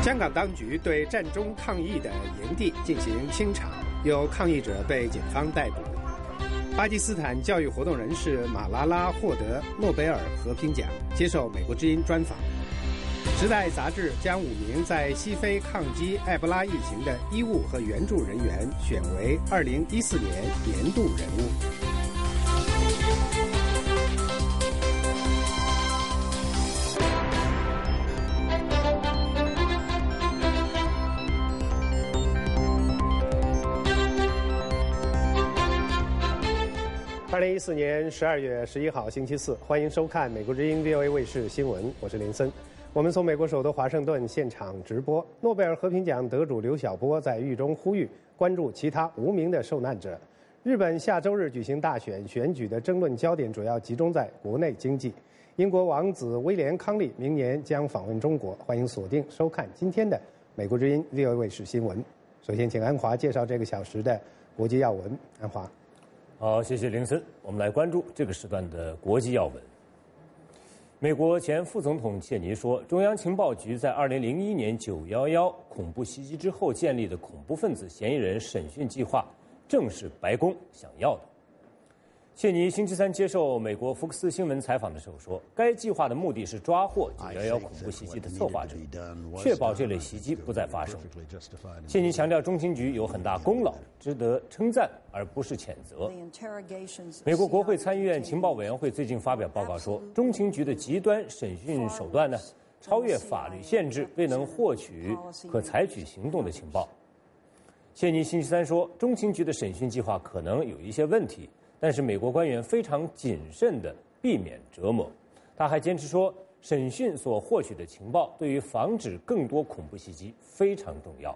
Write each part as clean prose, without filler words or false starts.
香港当局对战中抗议的营地进行清场，有抗议者被警方逮捕。巴基斯坦教育活动人士马拉拉获得诺贝尔和平奖，接受美国之音专访。时代杂志将5名在西非抗击埃博拉疫情的医务和援助人员选为2014年年度人物。2014年12月11号星期四，欢迎收看美国之音 VOA 卫视新闻，我是林森。我们从美国首都华盛顿现场直播。诺贝尔和平奖得主刘晓波在狱中呼吁关注其他无名的受难者。日本下周日举行大选，选举的争论焦点主要集中在国内经济。英国王子威廉康利明年将访问中国，欢迎锁定收看今天的美国之音 VOA 卫视新闻。首先，请安华介绍这个小时的国际要闻。安华。 好，谢谢林森。我们来关注这个时段的国际要闻。美国前副总统切尼说，中央情报局在2001年911恐怖袭击之后建立的恐怖分子嫌疑人审讯计划，正是白宫想要的。切尼星期三接受美国福克斯新闻采访的时候说，该计划的目的是抓获911恐怖袭击的策划者，确保这类袭击不再发生。切尼强调，中情局有很大功劳，值得称赞而不是谴责。美国国会参议院情报委员会最近发表报告说，中情局的极端审讯手段呢，超越法律限制，未能获取可采取行动的情报。切尼星期三说，中情局的审讯计划可能有一些问题，但是美国官员非常谨慎地避免折磨。他还坚持说，审讯所获取的情报对于防止更多恐怖袭击非常重要。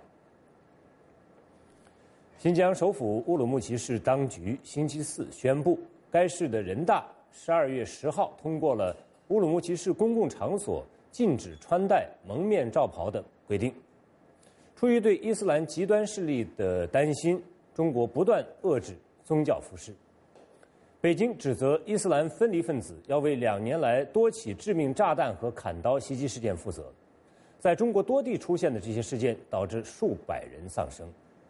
新疆首府乌鲁木齐市当局星期四宣布，该市的人大12月10号通过了乌鲁木齐市公共场所禁止穿戴蒙面罩袍的规定。出于对伊斯兰极端势力的担心，中国不断遏制宗教服饰。北京指责伊斯兰分离分子要为2年来多起致命炸弹和砍刀袭击事件负责。在中国多地出现的这些事件导致数百人丧生。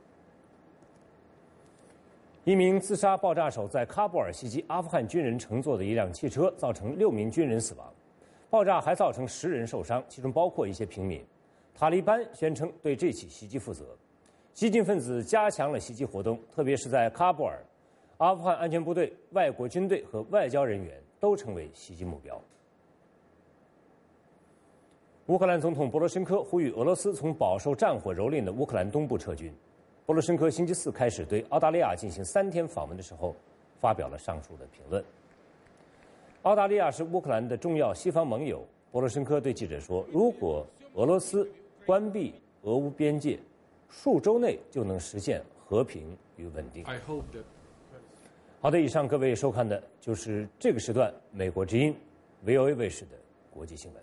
一名自杀爆炸手在喀布尔袭击阿富汗军人乘坐的一辆汽车，造成6名军人死亡。爆炸还造成10人受伤，其中包括一些平民。塔利班宣称对这起袭击负责。激进分子加强了袭击活动，特别是在喀布尔。阿富汗安全部队、外国军队和外交人员都成为袭击目标。乌克兰总统波罗申科呼吁俄罗斯从饱受战火蹂躏的乌克兰东部撤军。波罗申科星期四开始对澳大利亚进行3天访问的时候，发表了上述的评论。澳大利亚是乌克兰的重要西方盟友。波罗申科对记者说，如果俄罗斯关闭俄乌边界，数周内就能实现和平与稳定。好的，以上各位收看的就是这个时段美国之音 VOA 卫视的国际新闻。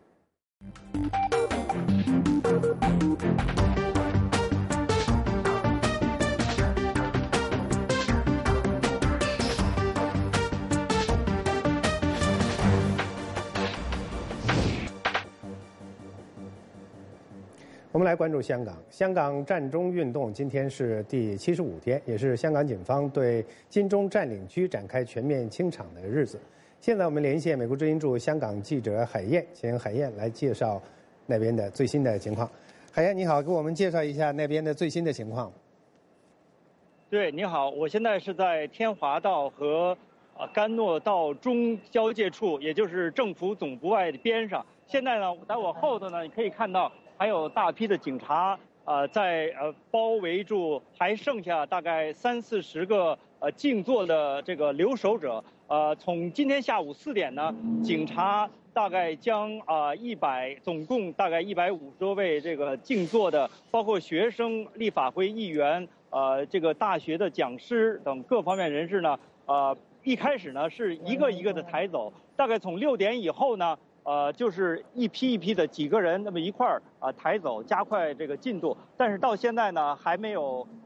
我们来关注香港。香港战中运动今天是第75天，也是香港警方对金钟占领区展开全面清场的日子。现在我们连线美国之音驻香港记者海燕，请海燕来介绍那边的最新的情况。海燕你好，给我们介绍一下那边的最新的情况。 对，你好，我现在是在天华道和甘诺道中交界处，也就是政府总部外的边上。现在呢，在我后头呢，你可以看到还有大批的警察在包围住，还剩下大概30-40个静坐的这个留守者。从今天下午4点呢，警察大概将总共大概150多位这个静坐的，包括学生、立法会议员、这个大学的讲师等各方面人士呢，一开始呢是一个一个的抬走，大概从6点以后呢。就是一批一批的几个人那么一块儿抬走，加快这个进度。但是到现在呢，还没有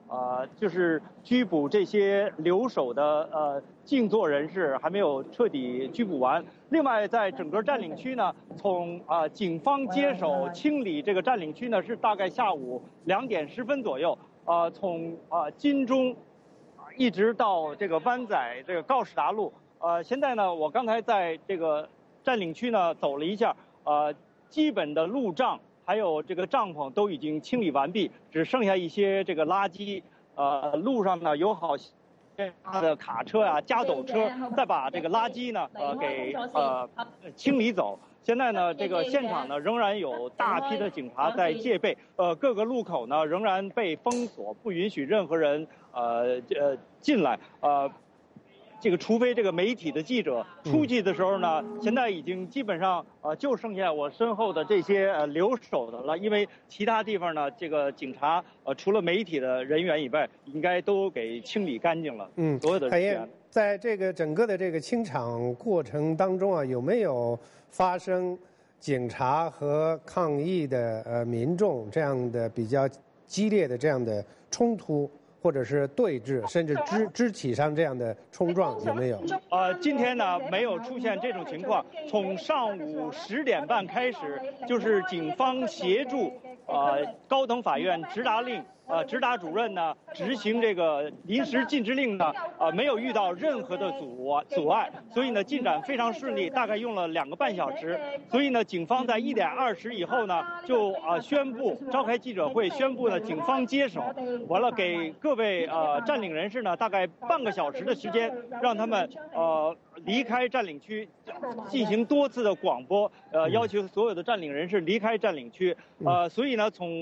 就是拘捕这些留守的静坐人士还没有彻底拘捕完。另外，在整个占领区呢，从警方接手清理这个占领区呢，是大概下午2点10分左右。从金钟一直到这个湾仔这个告士达路。现在呢，我刚才在这个占领区呢走了一下，基本的路障还有这个帐篷都已经清理完毕，只剩下一些这个垃圾。路上呢有好些的卡车啊、加斗车，再把这个垃圾呢给清理走。现在呢，这个现场呢仍然有大批的警察在戒备，各个路口呢仍然被封锁，不允许任何人进来。这个除非这个媒体的记者出去的时候呢，现在已经基本上就剩下我身后的这些留守的了，因为其他地方呢，这个警察除了媒体的人员以外，应该都给清理干净了。所有的人员。 在这个整个的这个清场过程当中啊，有没有发生警察和抗议的民众这样的比较激烈的这样的冲突？或者是对峙，甚至肢体上这样的冲撞有没有？ 今天呢没有出现这种情况。从上午10点半开始，就是警方协助高等法院执达令。执达主任呢执行这个临时禁制令呢，没有遇到任何的阻碍，所以呢进展非常顺利，大概用了2个半小时。所以呢，警方在1点20以后呢，就宣布召开记者会，宣布呢警方接手，完了给各位占领人士呢大概半个小时的时间，让他们离开占领区，进行多次的广播，要求所有的占领人士离开占领区。所以呢，从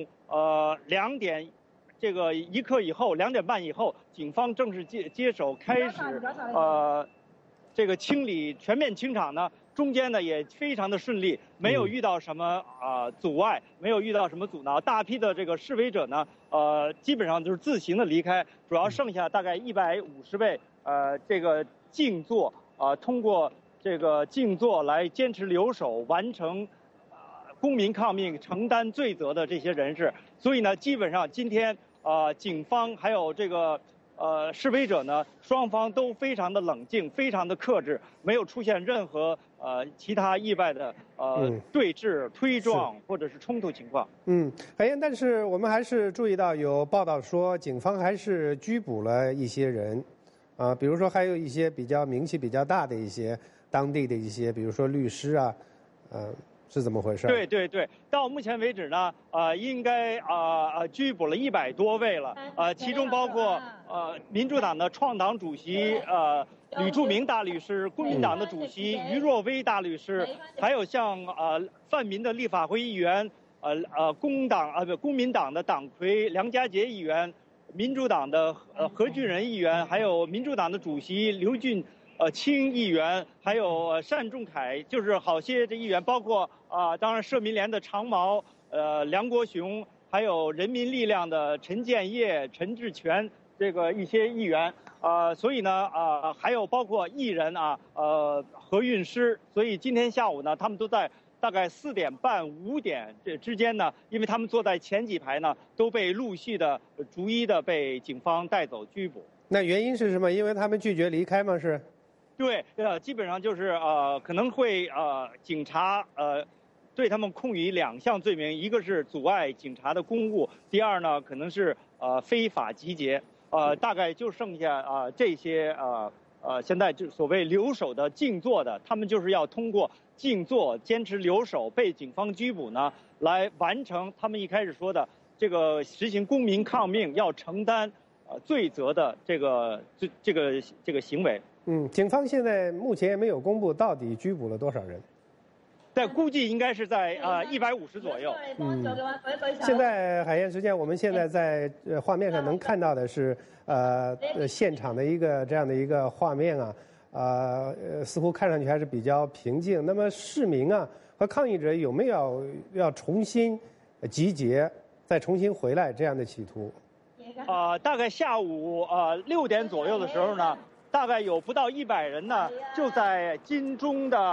2点。这个1刻以后，2点半以后，警方正式接手开始，这个全面清场呢，中间呢也非常的顺利，没有遇到什么阻碍，没有遇到什么阻挠。大批的这个示威者呢，基本上就是自行的离开，主要剩下大概150位，这个静坐，通过这个静坐来坚持留守，完成公民抗命、承担罪责的这些人士。所以呢，基本上今天警方还有这个示威者呢，双方都非常的冷静，非常的克制，没有出现任何其他意外的对峙、推撞或者是冲突情况。 但是我们还是注意到有报道说，警方还是拘捕了一些人，比如说还有一些比较名气比较大的一些当地的一些，比如说律师啊，是怎么回事？ 对，到目前为止呢，应该拘捕了100多位了，其中包括民主党的创党主席吕柱明大律师，公民党的主席于若薇大律师，还有像泛民的立法会议员，公民党的党魁梁家杰议员，民主党的何俊仁议员，还有民主党的主席刘俊清议员，还有单仲恺，就是好些这议员，包括当然社民连的长毛，梁国雄，还有人民力量的陈建业、陈志全这个一些议员，所以呢还有包括艺人何韵诗，所以今天下午呢，他们都在大概4点半、5点这之间呢，因为他们坐在前几排呢，都被陆续的逐一的被警方带走拘捕。 那原因是什么？因为他们拒绝离开吗？是？ 对，基本上就是可能会警察对他们控以2项罪名，一个是阻碍警察的公务，第二呢可能是非法集结，大概就剩下这些现在就所谓留守的静坐的，他们就是要通过静坐坚持留守被警方拘捕呢，来完成他们一开始说的这个实行公民抗命要承担罪责的这个行为。 警方现在目前也没有公布到底拘捕了多少人， 但估计应该是在150左右。 现在海燕时间，我们现在在画面上能看到的是现场的一个这样的一个画面似乎看上去还是比较平静。那么市民和抗议者有没有要重新集结，再重新回来这样的企图？ 大概下午6点左右的时候呢，大概有不到100人呢，就在金钟的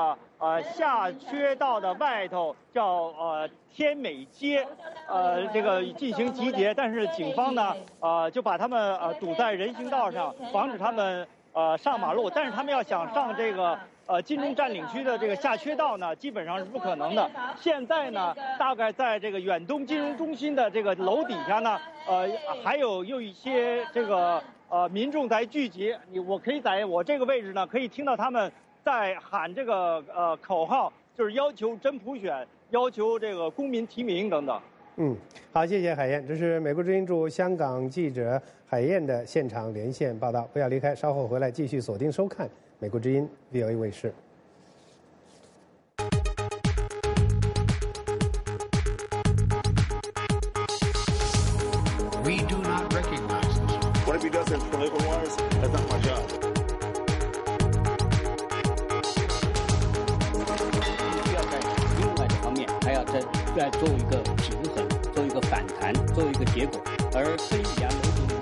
下缺道的外头叫天美街，这个进行集结，但是警方呢就把他们堵在人行道上，防止他们上马路，但是他们要想上这个金钟占领区的这个下缺道呢，基本上是不可能的。现在呢，大概在这个远东金融中心的这个楼底下呢，还有一些这个民众在聚集。我可以在我这个位置呢，可以听到他们在喊这个口号，就是要求真普选，要求这个公民提名等等。 好，谢谢海燕，这是美国之音驻香港记者海燕的现场连线报道。不要离开，稍后回来继续锁定收看美国之音 VOA 卫视。 We do not recognize this. Whatever he does in political wise, that's not my job. 需要在另外的方面还要再做一个平衡，做一个反弹，做一个结果，而克里米亚楼顶。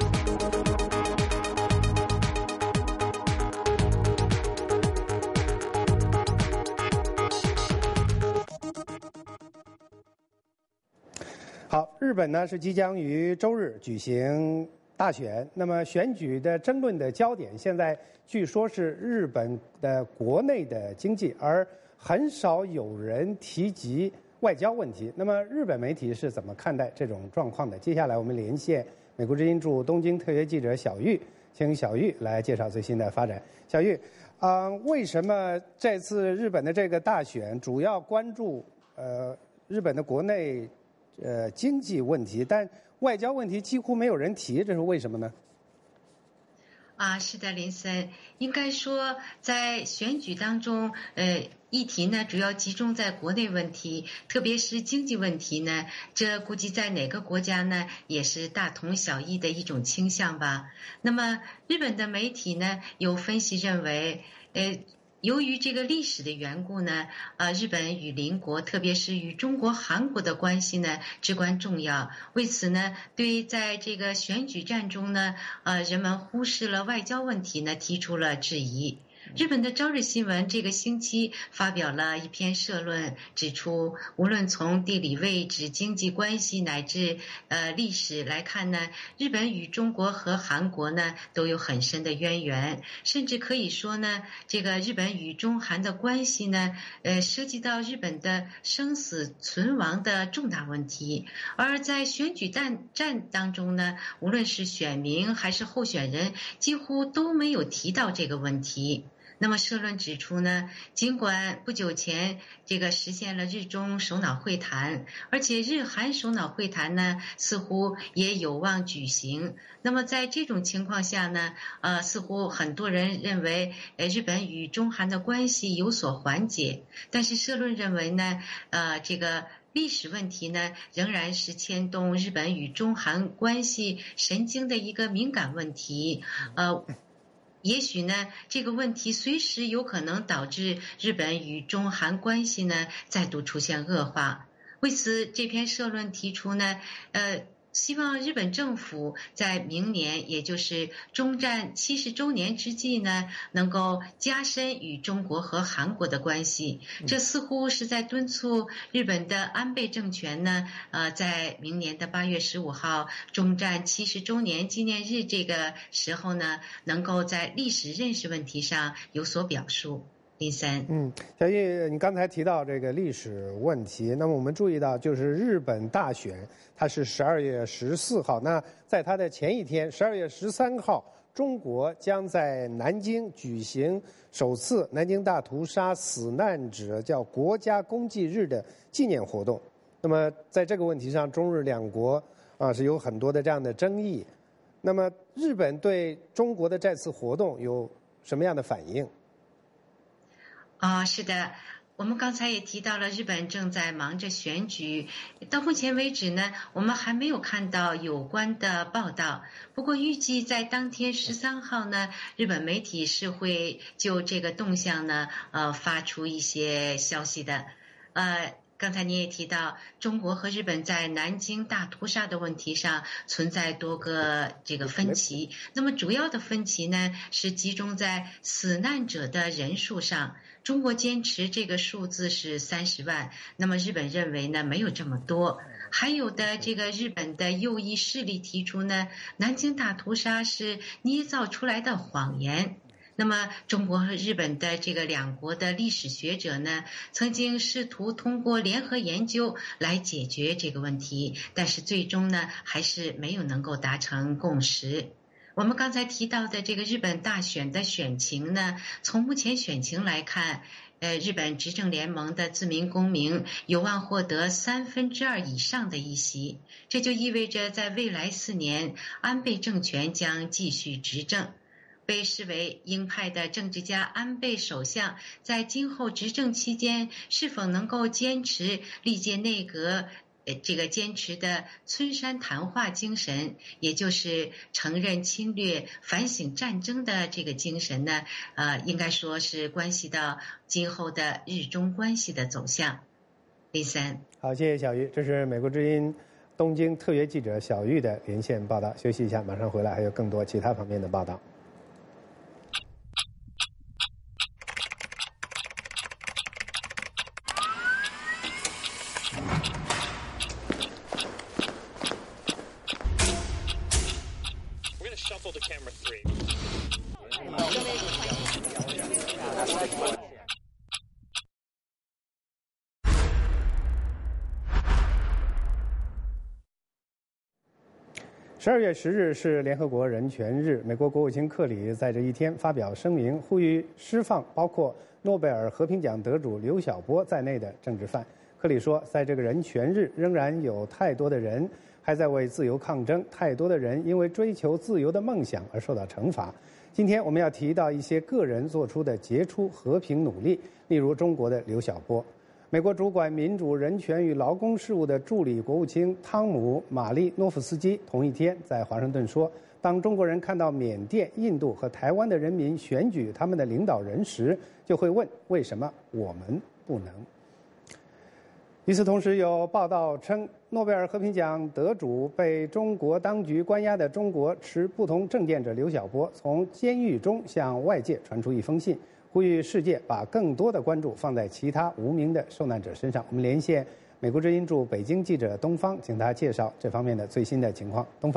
好，日本呢是即将于周日举行大选，那么选举的争论的焦点现在据说是日本的国内的经济，而很少有人提及外交问题。那么日本媒体是怎么看待这种状况的？接下来我们连线美国之音驻东京特约记者小玉，请小玉来介绍最新的发展。小玉，为什么这次日本的这个大选主要关注日本的国内经济问题，但外交问题几乎没有人提，这是为什么呢？ 是的，林森，应该说在选举当中，议题呢主要集中在国内问题，特别是经济问题呢，这估计在哪个国家呢也是大同小异的一种倾向吧。那么日本的媒体呢有分析认为，由于这个历史的缘故呢，日本与邻国，特别是与中国、韩国的关系呢至关重要。为此呢，对在这个选举战中呢，人们忽视了外交问题呢，提出了质疑。日本的朝日新闻这个星期发表了一篇社论，指出无论从地理位置、经济关系乃至历史来看呢，日本与中国和韩国呢都有很深的渊源，甚至可以说呢，这个日本与中韩的关系呢，涉及到日本的生死存亡的重大问题。而在选举战当中呢，无论是选民还是候选人，几乎都没有提到这个问题。那么社论指出呢，尽管不久前这个实现了日中首脑会谈，而且日韩首脑会谈呢似乎也有望举行。那么在这种情况下呢，似乎很多人认为，日本与中韩的关系有所缓解。但是社论认为呢，这个历史问题呢，仍然是牵动日本与中韩关系神经的一个敏感问题。也许呢，这个问题随时有可能导致日本与中韩关系呢再度出现恶化。为此，这篇社论提出呢，希望日本政府在明年，也就是中战70周年之际呢，能够加深与中国和韩国的关系。这似乎是在敦促日本的安倍政权呢，在明年的8月15号中战70周年纪念日这个时候呢，能够在历史认识问题上有所表述。林森， 小玉，你刚才提到这个历史问题，那么我们注意到，就是日本大选，它是12月14号，那在它的前一天，12月13号，中国将在南京举行首次南京大屠杀死难者叫国家公祭日的纪念活动。那么在这个问题上，中日两国是有很多的这样的争议。那么日本对中国的这次活动有什么样的反应？ 是的，我们刚才也提到了，日本正在忙着选举。到目前为止呢，我们还没有看到有关的报道。不过预计在当天13号呢，日本媒体是会就这个动向呢，发出一些消息的。刚才你也提到，中国和日本在南京大屠杀的问题上存在多个这个分歧。那么主要的分歧呢，是集中在死难者的人数上。 中国坚持这个数字是30万，那么日本认为呢没有这么多。还有的这个日本的右翼势力提出呢，南京大屠杀是捏造出来的谎言。那么中国和日本的这个两国的历史学者呢，曾经试图通过联合研究来解决这个问题，但是最终呢还是没有能够达成共识。我们刚才提到的这个日本大选的选情呢，从目前选情来看，日本执政联盟的自民公明有望获得2/3以上的议席，这就意味着在未来4年，安倍政权将继续执政。被视为鹰派的政治家安倍首相在今后执政期间是否能够坚持历届内阁这个坚持的村山谈话精神，也就是承认侵略、反省战争的这个精神呢？应该说是关系到今后的日中关系的走向。林森， 好，谢谢小玉，这是美国之音东京特约记者小玉的连线报道。休息一下，马上回来，还有更多其他方面的报道。12月10日是联合国人权日，美国国务卿克里在这一天发表声明，呼吁释放包括诺贝尔和平奖得主刘晓波在内的政治犯。克里说，在这个人权日，仍然有太多的人还在为自由抗争，太多的人因为追求自由的梦想而受到惩罚。今天我们要提到一些个人做出的杰出和平努力，例如中国的刘晓波。美国主管民主、人权与劳工事务的助理国务卿汤姆·马利诺夫斯基同一天在华盛顿说，当中国人看到缅甸、印度和台湾的人民选举他们的领导人时，就会问为什么我们不能。与此同时，有报道称，诺贝尔和平奖得主被中国当局关押的中国持不同政见者刘晓波从监狱中向外界传出一封信，呼吁世界把更多的关注放在其他无名的受难者身上。我们连线美国之音驻北京记者东方，请他介绍这方面的最新的情况。东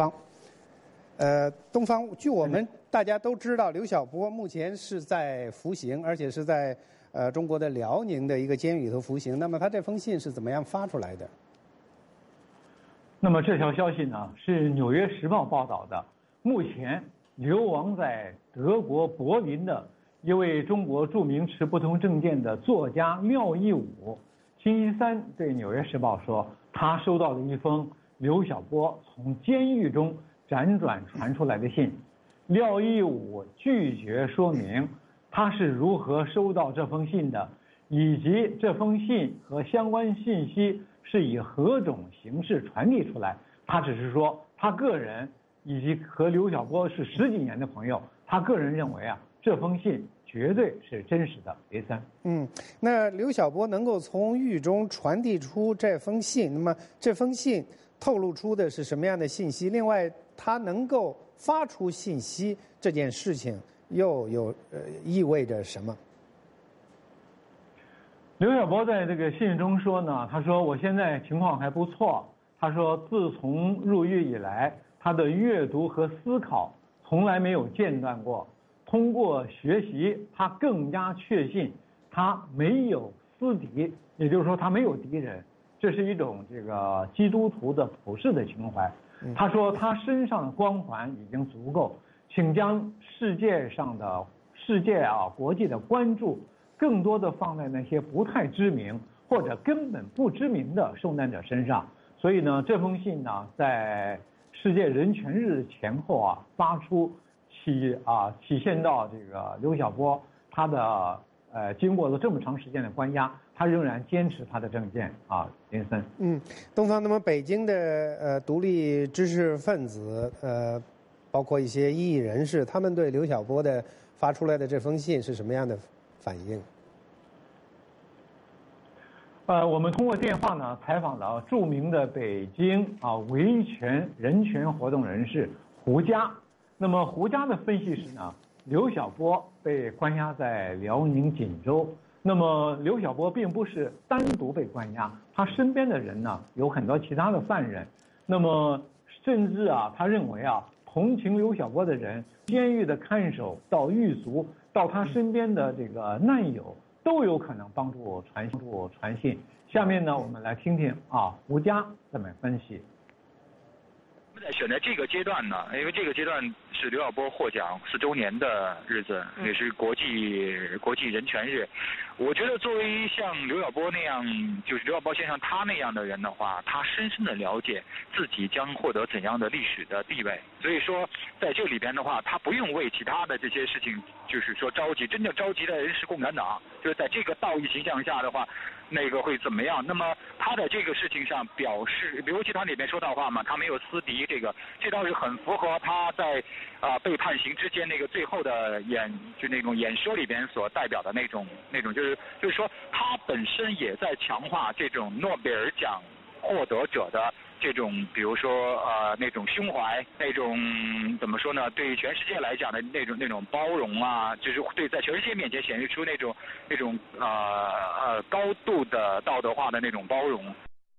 方，据我们大家都知道，刘晓波目前是在服刑，而且是在中国的辽宁的一个监狱里头服刑。那么他这封信是怎么样发出来的？ 那么这条消息呢，是《纽约时报》报道的。目前流亡在德国柏林的一位中国著名持不同政见的作家廖一武，星期三对《纽约时报》说，他收到了一封刘晓波从监狱中辗转传出来的信。廖一武拒绝说明他是如何收到这封信的，以及这封信和相关信息是以何种形式传递出来。他只是说他个人以及和刘晓波是10几年的朋友，他个人认为这封信绝对是真实的。雷森， 那刘晓波能够从狱中传递出这封信，那么这封信透露出的是什么样的信息？另外，他能够发出信息这件事情又有意味着什么？ 刘晓波在这个信中说呢，他说我现在情况还不错。他说自从入狱以来，他的阅读和思考从来没有间断过。通过学习，他更加确信他没有私敌，也就是说他没有敌人。这是一种这个基督徒的普世的情怀。他说他身上的光环已经足够，请将世界国际的关注更多的放在那些不太知名或者根本不知名的受难者身上。所以呢，这封信呢，在世界人权日前后发出，体现到这个刘晓波他的经过了这么长时间的关押，他仍然坚持他的政见林森。 东方，那么北京的独立知识分子包括一些异议人士，他们对刘晓波的发出来的这封信是什么样的反应？ 我们通过电话呢采访了著名的北京维权人权活动人士胡佳。那么胡佳的分析是呢，刘晓波被关押在辽宁锦州， 那么刘晓波并不是单独被关押，他身边的人呢有很多其他的犯人，那么甚至他认为同情刘晓波的人，监狱的看守到狱卒到他身边的这个难友，都有可能帮助传信。下面呢，我们来听听胡佳这么分析。 在选在这个阶段呢，因为这个阶段是刘晓波获奖4周年的日子，也是国际人权日。我觉得作为像刘晓波那样，就是刘晓波先生他那样的人的话，他深深的了解自己将获得怎样的历史的地位。所以说，在这里边的话，他不用为其他的这些事情，就是说着急。真正着急的人是共产党，就是在这个道义形象下的话，那个会怎么样？那么他在这个事情上表示，尤其他里面说到话嘛，他没有私敌，这倒是很符合他在被判刑之间那个最后的就那种演说里边所代表的那种就是说他本身也在强化这种诺贝尔奖获得者的这种，比如说那种胸怀，那种怎么说呢？对全世界来讲的那种包容就是对在全世界面前显示出那种高度的道德化的那种包容。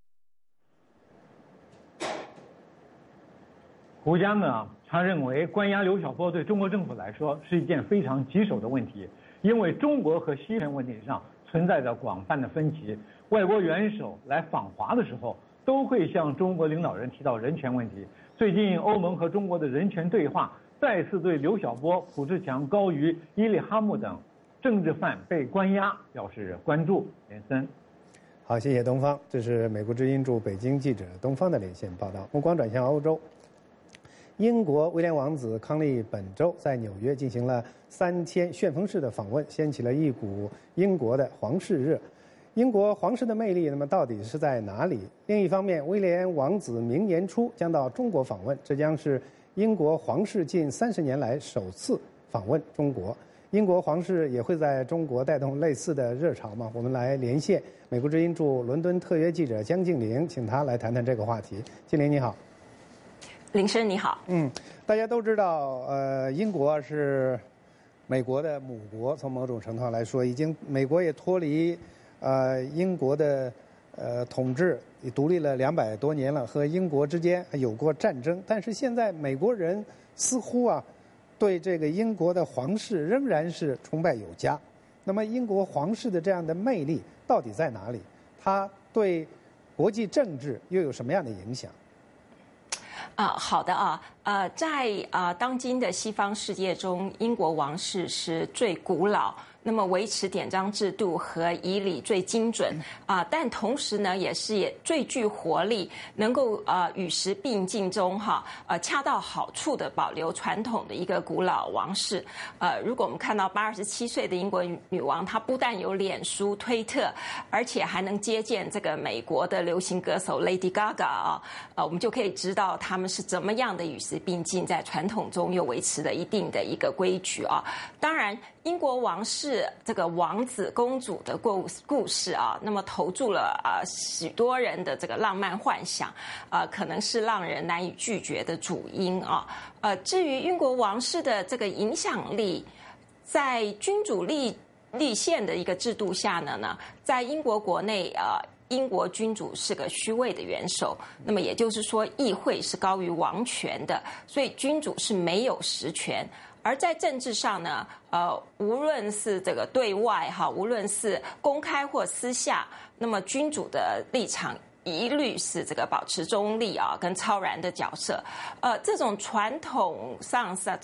胡佳呢，他认为关押刘晓波对中国政府来说是一件非常棘手的问题，因为中国和西方问题上存在着广泛的分歧。外国元首来访华的时候，都会向中国领导人提到人权问题。最近，欧盟和中国的人权对话再次对刘晓波、卜志强、高瑜、伊利哈木等政治犯被关押表示关注。连森， 好，谢谢东方。这是美国之音驻北京记者东方的连线报道。目光转向欧洲。英国威廉王子康利本周在纽约进行了3天旋风式的访问，掀起了一股英国的皇室热。英国皇室的魅力，那么到底是在哪里？另一方面，威廉王子明年初将到中国访问，这将是英国皇室近30年来首次访问中国。英国皇室也会在中国带动类似的热潮吗？我们来连线美国之音驻伦敦特约记者江静玲，请她来谈谈这个话题。静玲你好。 林生你好。 大家都知道，英国是美国的母国，从某种程度上来说，美国也脱离英国的统治，也独立了200多年了，和英国之间有过战争。但是现在美国人似乎对这个英国的皇室仍然是崇拜有加。那么英国皇室的这样的魅力到底在哪里？它对国际政治又有什么样的影响？ 好的在当今的西方世界中，英国王室是最古老，那么维持典章制度和仪礼最精准但同时呢，也最具活力，能够与时并进中恰到好处的保留传统的一个古老王室。如果我们看到87岁的英国女王，她不但有脸书、推特，而且还能接见这个美国的流行歌手 Lady Gaga 我们就可以知道他们是怎么样的与时并进，在传统中又维持了一定的一个规矩当然，英国王室这个王子公主的故事那么投注了许多人的这个浪漫幻想可能是让人难以拒绝的主因至于英国王室的这个影响力，在君主立宪的一个制度下呢，在英国国内英国君主是个虚位的元首，那么也就是说，议会是高于王权的，所以君主是没有实权。而在政治上呢，无论是这个对外无论是公开或私下，那么君主的立场一律是这个保持中立跟超然的角色。这种传统上是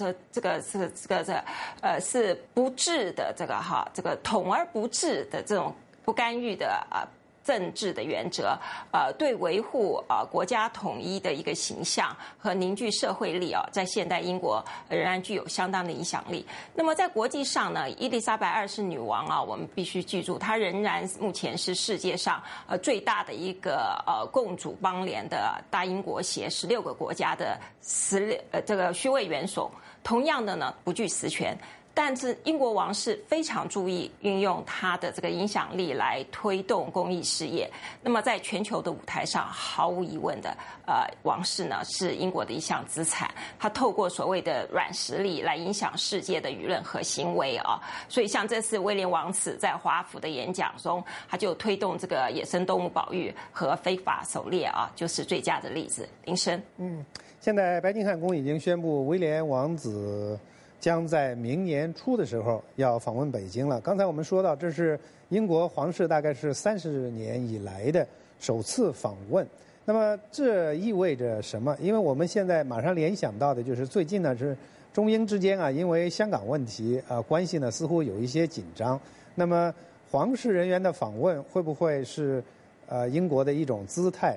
是不治的这个统而不治的这种不干预的政治的原则，对维护国家统一的一个形象和凝聚社会力在现代英国仍然具有相当的影响力。那么在国际上呢，伊丽莎白2世女王我们必须记住，她仍然目前是世界上最大的一个共主邦联的大英国协16个国家的这个虚位元首。同样的呢，不具实权。 但是英国王室非常注意运用他的这个影响力来推动公益事业。那么在全球的舞台上，毫无疑问的，王室呢是英国的一项资产。他透过所谓的软实力来影响世界的舆论和行为啊。所以像这次威廉王子在华府的演讲中，他就推动这个野生动物保育和非法狩猎啊，就是最佳的例子。林生， 现在白金汉宫已经宣布，威廉王子将在明年初的时候要访问北京了。刚才我们说到，这是英国皇室大概是30年以来的首次访问。那么这意味着什么？因为我们现在马上联想到的就是最近呢是中英之间啊，因为香港问题关系呢似乎有一些紧张。那么皇室人员的访问会不会是英国的一种姿态？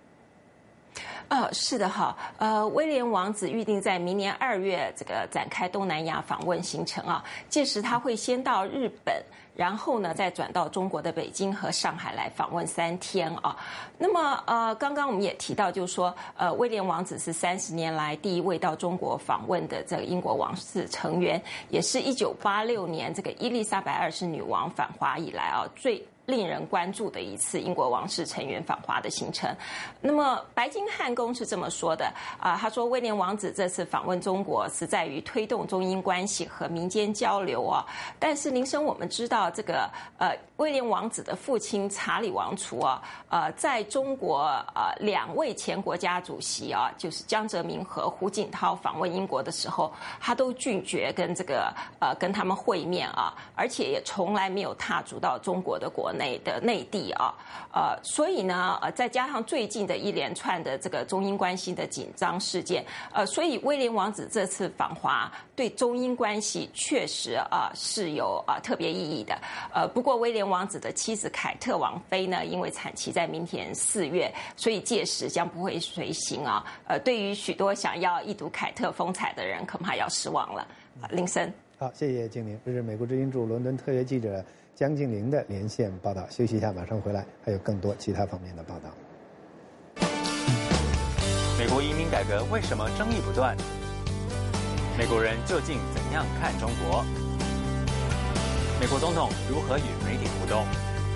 是的哈，威廉王子预定在明年2月这个展开东南亚访问行程啊，届时他会先到日本，然后呢再转到中国的北京和上海来访问3天啊。那么刚刚我们也提到，就是说威廉王子是30年来第一位到中国访问的这个英国王室成员，也是1986年这个伊丽莎白2世女王访华以来啊最令人关注的一次英国王室成员访华的行程。那么白金汉宫是这么说的他说威廉王子这次访问中国是在于推动中英关系和民间交流啊。但是林生，我们知道这个威廉王子的父亲查理王储在中国2位前国家主席就是江泽民和胡锦涛访问英国的时候，他都拒绝跟这个跟他们会面而且也从来没有踏足到中国的国内的内地所以呢再加上最近的一连串的这个中英关系的紧张事件所以威廉王子这次访华对中英关系确实是有特别意义的。不过威廉王子的妻子凯特王妃呢，因为产期在明年4月，所以届时将不会随行对于许多想要一睹凯特风采的人，恐怕要失望了。林森， 好，谢谢静玲。这是美国之音驻伦敦特约记者江静玲的连线报道。休息一下，马上回来，还有更多其他方面的报道。 美国移民改革为什么争议不断？美国人究竟怎样看中国？美国总统如何与媒体互动？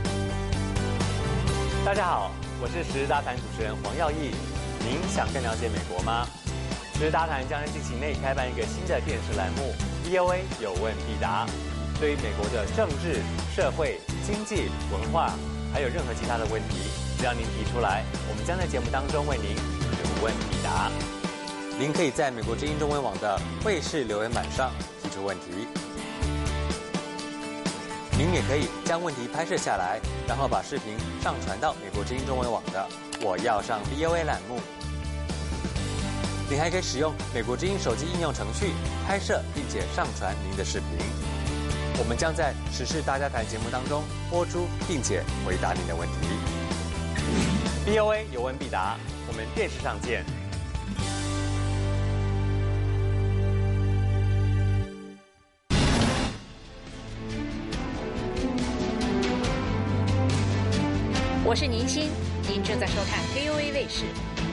大家好，我是时事大谈主持人黄耀义。您想更了解美国吗？时事大谈将在近期内开办一个新的电视栏目 VOA 有问必答。对于美国的政治、社会、经济、文化，还有任何其他的问题，只要您提出来，我们将在节目当中为您有问必答。您可以在美国之音中文网的卫视留言板上提出问题。您也可以将问题拍摄下来，然后把视频上传到美国之音中文网的我要上 VOA 栏目。您还可以使用美国之音手机应用程序拍摄并且上传您的视频。我们将在时事大家谈节目当中播出，并且回答您的问题。VOA 有问必答，我们电视上见。 我是宁欣，您正在收看 VOA 卫视。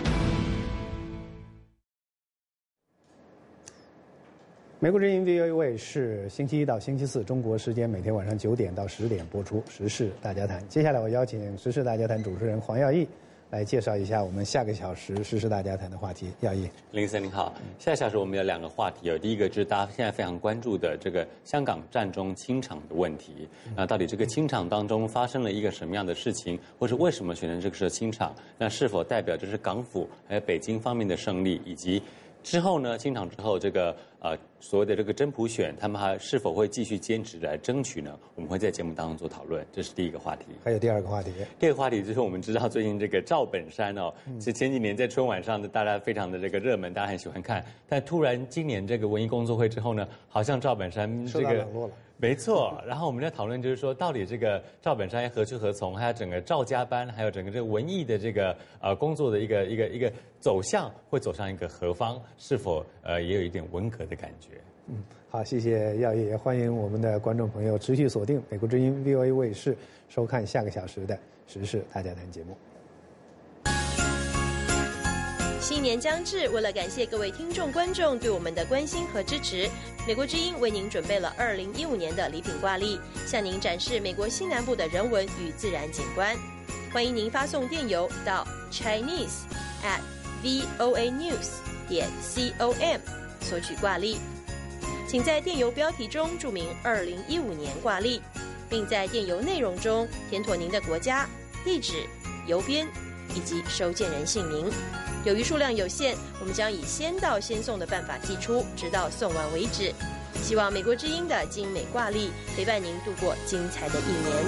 美国之音 VOA 卫视星期一到星期四中国时间每天晚上9点到10点播出《时事大家谈》。接下来我邀请《时事大家谈》主持人黄耀义来介绍一下我们下个小时《时事大家谈》的话题。耀义， 林森您好，下个小时我们有2个话题第一个就是大家现在非常关注的这个香港战中清场的问题。那到底这个清场当中发生了一个什么样的事情，或是为什么选择这个是清场？那是否代表就是港府还有北京方面的胜利，以及之后呢，清场之后这个所谓的这个真普选，他们还是否会继续坚持来争取呢？我们会在节目当中做讨论，这是第一个话题。 还有第2个话题。 第2个话题就是我们知道最近这个赵本山是前几年在春晚上的大家非常的这个热门，大家很喜欢看，但突然今年这个文艺工作会之后呢，好像赵本山这个冷落了。 没错，然后我们在讨论就是说，到底这个赵本山何去何从，还有整个赵家班，还有整个这个文艺的这个工作的一个走向，会走向一个何方？是否也有一点文革的感觉？ 好，谢谢耀义，也欢迎我们的观众朋友持续锁定美国之音 VOA 卫视，收看下个小时的《时事大家谈》节目。 新年将至，为了感谢各位听众观众对我们的关心和支持，美国之音为您准备了2015年的礼品挂历，向您展示美国西南部的人文与自然景观。欢迎您发送电邮到 chinese@voanews.com 索取挂历，请在电邮标题中注明2015年挂历，并在电邮内容中填妥您的国家、地址、邮编以及收件人姓名。由于数量有限，我们将以先到先送的办法寄出，直到送完为止。希望美国之音的精美挂历陪伴您度过精彩的一年。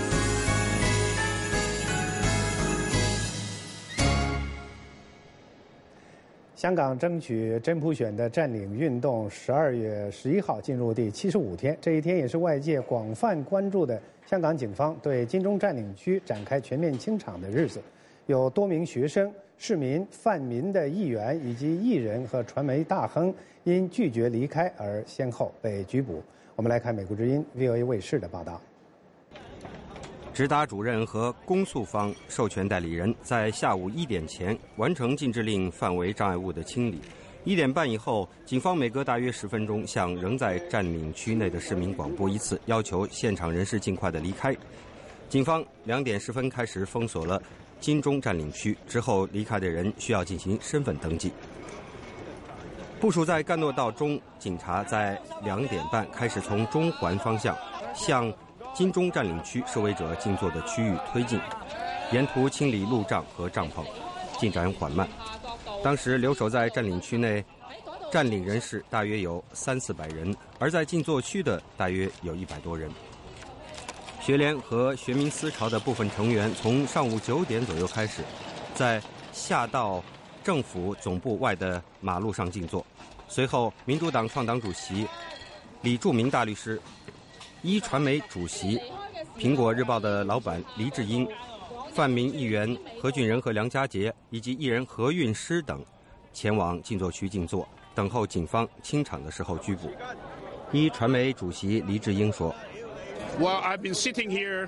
香港争取真普选的占领运动12月11号进入第75天，这一天也是外界广泛关注的香港警方对金钟占领区展开全面清场的日子。有多名学生、市民、泛民的议员以及艺人和传媒大亨因拒绝离开而先后被拘捕。我们来看美国之音 VOA 卫视的报道。 执达主任和公诉方授权代理人在下午1点前完成禁制令范围障碍物的清理。1点半以后，警方每隔大约10分钟向仍在占领区内的市民广播一次，要求现场人士尽快的离开。警方2点10分开始封锁了金钟占领区，之后离开的人需要进行身份登记。部署在干诺道中，警察在2点半开始从中环方向向金钟占领区示威者静坐的区域推进，沿途清理路障和帐篷，进展缓慢。当时留守在占领区内占领人士大约有300-400人，而在静坐区的大约有100多人。学联和学民思潮的部分成员从上午9点左右开始，在下到政府总部外的马路上静坐。随后，民主党创党主席李柱铭大律师、一传媒主席、苹果日报的老板黎智英、泛民议员何俊仁和梁家杰以及艺人何韵诗等前往静坐区静坐，等候警方清场的时候拘捕。一传媒主席黎智英说 ：“Well, I've been sitting here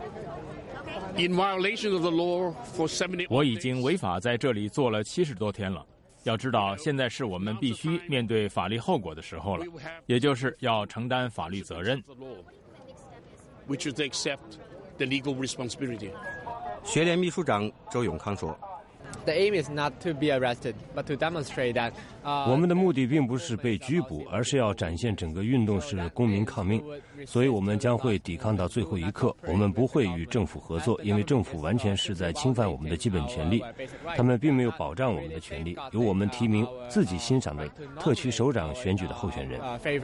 in violation of the law for 70. 我已经违法在这里坐了70多天了。要知道，现在是我们必须面对法律后果的时候了，也就是要承担法律责任。” Which is to accept the legal responsibility. 学联秘书长周永康说 ：“The aim is not to be arrested, but to demonstrate that.” 我们的目的并不是被拘捕，而是要展现整个运动是公民抗命，所以我们将会抵抗到最后一刻。我们不会与政府合作，因为政府完全是在侵犯我们的基本权利，他们并没有保障我们的权利。由我们提名自己欣赏的特区首长选举的候选人。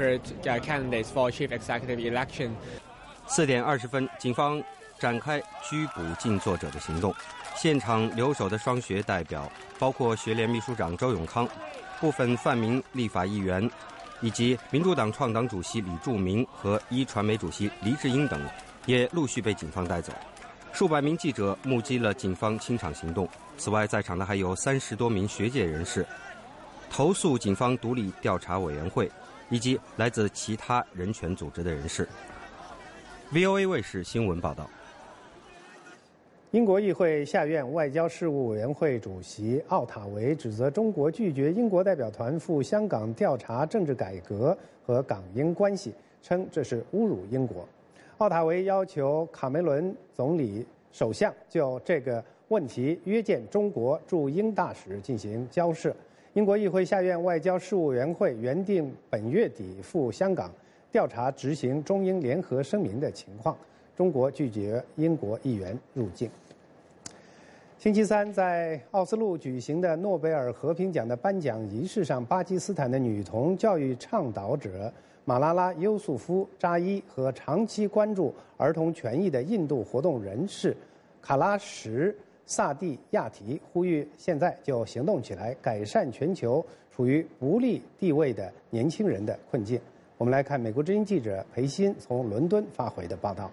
4点20分，警方展开拘捕静坐者的行动。现场留守的双学代表，包括学联秘书长周永康、部分泛民立法议员，以及民主党创党主席李柱铭和一传媒主席黎智英等，也陆续被警方带走。数百名记者目击了警方清场行动。此外，在场的还有30多名学界人士、投诉警方独立调查委员会以及来自其他人权组织的人士。VOA 卫视新闻报道。 英国议会下院外交事务委员会主席奥塔维指责中国拒绝英国代表团赴香港调查政治改革和港英关系，称这是侮辱英国。奥塔维要求卡梅伦首相就这个问题约见中国驻英大使进行交涉。英国议会下院外交事务委员会原定本月底赴香港调查执行中英联合声明的情况，中国拒绝英国议员入境。星期三，在奥斯陆举行的诺贝尔和平奖的颁奖仪式上，巴基斯坦的女童教育倡导者马拉拉·优素夫·扎伊和长期关注儿童权益的印度活动人士卡拉什·萨蒂亚提呼吁现在就行动起来，改善全球处于不利地位的年轻人的困境。我们来看美国之音记者裴鑫从伦敦发回的报道。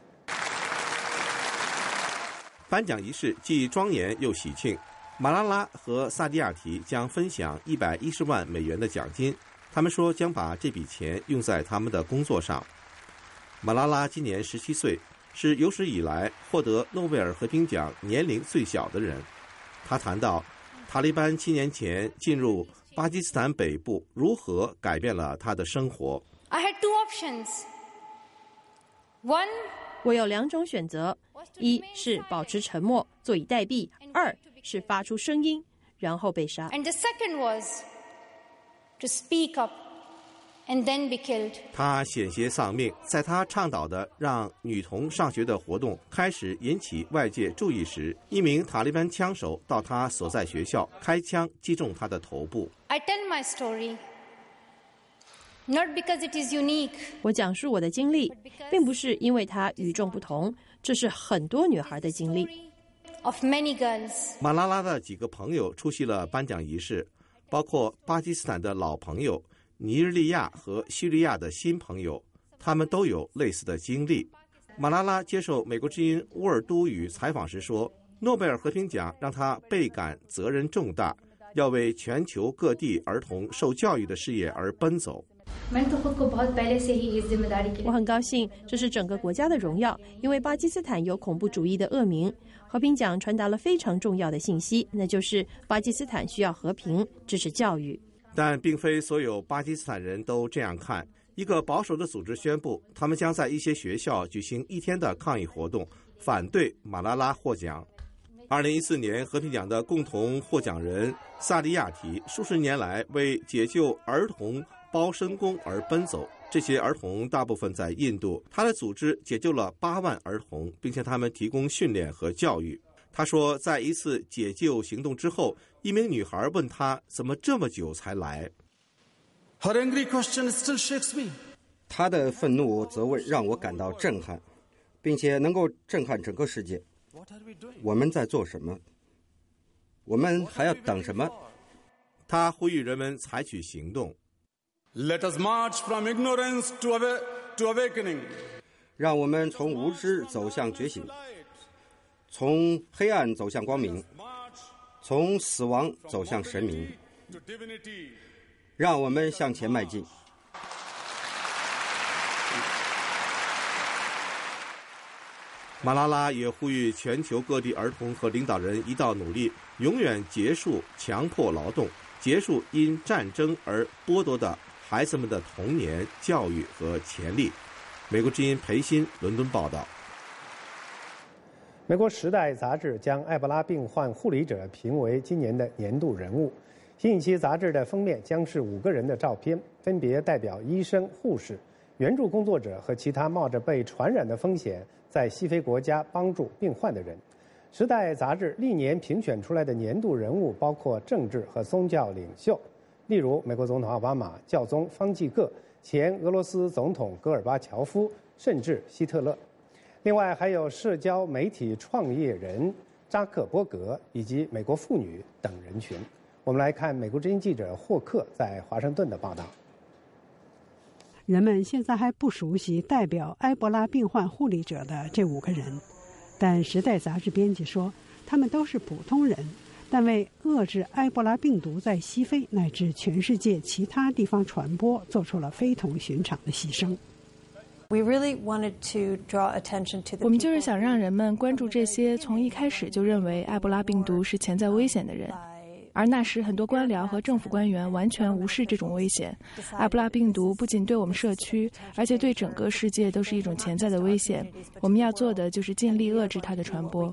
颁奖仪式既庄严又喜庆，马拉拉和萨蒂亚提将分享110万美元的奖金，他们说将把这笔钱用在他们的工作上。马拉拉今年17岁，是有史以来获得诺贝尔和平奖年龄最小的人。他谈到， 塔利班7年前进入巴基斯坦北部，如何改变了他的生活。 I had 2 options. One, 我有2种选择：一是保持沉默，坐以待毙；二是发出声音，然后被杀。 and the second was to speak up and then be killed. 他险些丧命，在他倡导的让女童上学的活动开始引起外界注意时，一名塔利班枪手到他所在学校开枪击中他的头部。 I tell my story not because it is unique. 我讲述我的经历，并不是因为它与众不同，这是很多女孩的经历。 Of many girls. 马拉拉的几个朋友出席了颁奖仪式，包括巴基斯坦的老朋友尼日利亚和叙利亚的新朋友，他们都有类似的经历。马拉拉接受美国之音乌尔都语采访时说，诺贝尔和平奖让他倍感责任重大，要为全球各地儿童受教育的事业而奔走。 我很高兴，这是整个国家的荣耀，因为巴基斯坦有恐怖主义的恶名。和平奖传达了非常重要的信息，那就是巴基斯坦需要和平，支持教育。 但并非所有巴基斯坦人都这样看。一个保守的组织宣布，他们将在一些学校举行1天的抗议活动，反对马拉拉获奖。2014年和平奖的共同获奖人萨利亚提数十年来为解救儿童包身工而奔走，这些儿童大部分在印度。他的组织解救了8万儿童，并向他们提供训练和教育。他说，在一次解救行动之后，一名女孩问他怎么这么久才来。 Her angry question still shakes me. 他的愤怒责问让我感到震撼，并且能够震撼整个世界。我们在做什么？我们还要等什么？ 他呼吁人们采取行动。 Let us march from ignorance to awakening. 让我们从无知走向觉醒，从黑暗走向光明，从死亡走向神明。让我们向前迈进。 马拉拉也呼吁全球各地儿童和领导人一道努力，永远结束强迫劳动，结束因战争而剥夺的孩子们的童年、教育和潜力。美国之音裴鑫伦敦报道。 美国《时代》杂志将埃博拉病患护理者评为今年的年度人物。新一期杂志的封面将是5个人的照片，分别代表医生、护士、援助工作者和其他冒着被传染的风险在西非国家帮助病患的人。《时代》杂志历年评选出来的年度人物包括政治和宗教领袖，例如美国总统奥巴马、教宗方济各、前俄罗斯总统戈尔巴乔夫，甚至希特勒。另外还有社交媒体创业人扎克伯格以及美国妇女等人群。我们来看美国之音记者霍克在华盛顿的报道。 人们现在还不熟悉代表埃博拉病患护理者的这5个人，但《时代》杂志编辑说，他们都是普通人，但为遏制埃博拉病毒在西非乃至全世界其他地方传播做出了非同寻常的牺牲。 我们就是想让人们关注这些从一开始就认为埃博拉病毒是潜在危险的人，而那时很多官僚和政府官员完全无视这种危险。埃博拉病毒不仅对我们社区，而且对整个世界都是一种潜在的危险。我们要做的就是尽力遏制它的传播。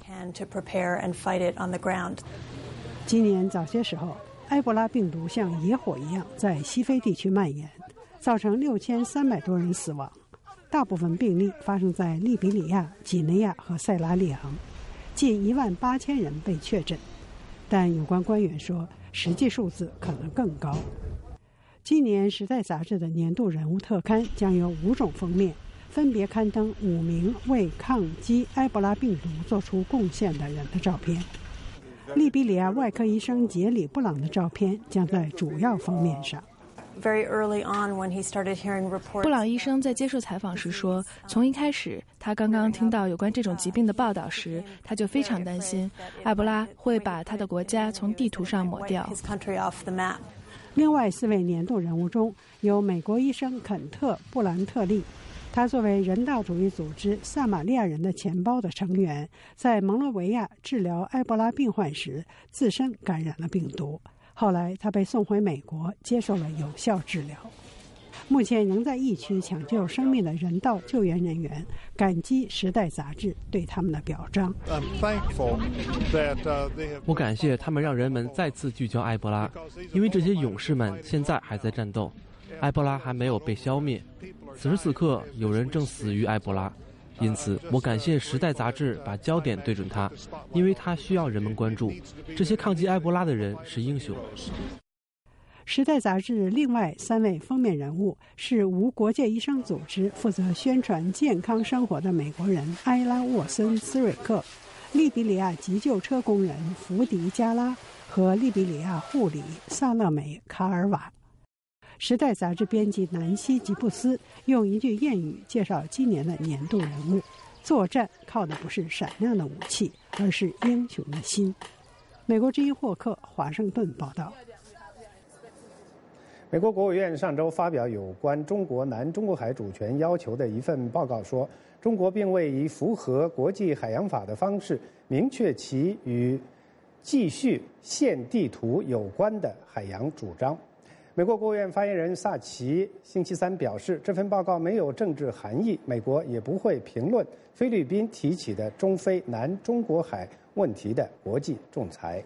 今年早些时候，埃博拉病毒像野火一样在西非地区蔓延，造成6300多人死亡。大部分病例发生在利比里亚、几内亚和塞拉利昂，近18000人被确诊，但有关官员说，实际数字可能更高。今年《时代》杂志的年度人物特刊将有5种封面，分别刊登5名为抗击埃博拉病毒做出贡献的人的照片。利比里亚外科医生杰里布朗的照片将在主要封面上。 布朗医生在接受采访时说，从一开始他刚刚听到有关这种疾病的报道时，他就非常担心埃博拉会把他的国家从地图上抹掉。 另外4位年度人物中有美国医生肯特·布兰特利， 他作为人道主义组织撒玛利亚人的钱包的成员，在蒙罗维亚治疗埃博拉病患时自身感染了病毒，后来他被送回美国接受了有效治疗。目前仍在疫区抢救生命的人道救援人员感激《时代》杂志对他们的表彰。 我感谢他们让人们再次聚焦埃博拉，因为这些勇士们现在还在战斗，埃博拉还没有被消灭。此时此刻，有人正死于埃博拉，因此我感谢《时代》杂志把焦点对准他，因为他需要人们关注。这些抗击埃博拉的人是英雄。 《时代》杂志另外3位封面人物是无国界医生组织负责宣传健康生活的美国人埃拉沃森斯瑞克、利比里亚急救车工人福迪加拉和利比里亚护理萨勒美卡尔瓦。《时代》杂志编辑南希吉布斯用一句谚语介绍今年的年度人物：作战靠的不是闪亮的武器，而是英雄的心。美国之音霍克华盛顿报道。 美国国务院上周发表有关中国南中国海主权要求的一份报告说，中国并未以符合国际海洋法的方式明确其与继续现地图有关的海洋主张。美国国务院发言人萨奇星期三表示，这份报告没有政治含义，美国也不会评论菲律宾提起的中非南中国海问题的国际仲裁。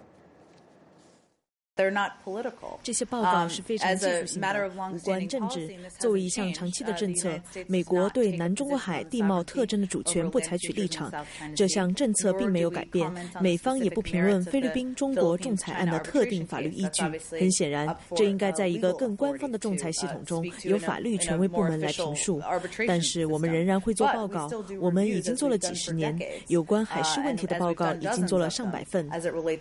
这些报告是非常技术性的，无关政治。作为一项长期的政策，美国对南中国海地貌特征的主权不采取立场。这项政策并没有改变，美方也不评论菲律宾中国仲裁案的特定法律依据。很显然，这应该在一个更官方的仲裁系统中由法律权威部门来评述。但是我们仍然会做报告，我们已经做了几十年，有关海事问题的报告已经做了上百份。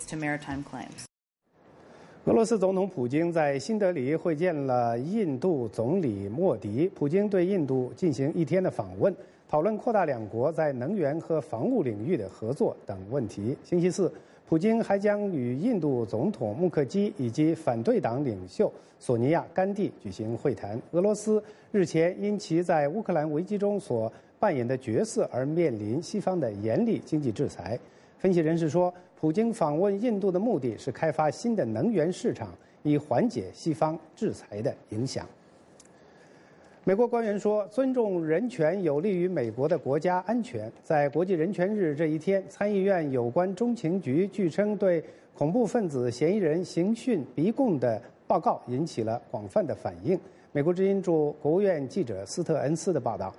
俄罗斯总统普京在新德里会见了印度总理莫迪。普京对印度进行1天的访问，讨论扩大两国在能源和防务领域的合作等问题。星期四，普京还将与印度总统穆克基以及反对党领袖索尼娅·甘地举行会谈。俄罗斯日前因其在乌克兰危机中所扮演的角色而面临西方的严厉经济制裁。分析人士说，普京访问印度的目的是开发新的能源市场，以缓解西方制裁的影响。美国官员说，尊重人权有利于美国的国家安全。在国际人权日这一天，参议院有关中情局据称对恐怖分子嫌疑人刑讯逼供的报告引起了广泛的反应。美国之音驻国务院记者斯特恩斯的报道。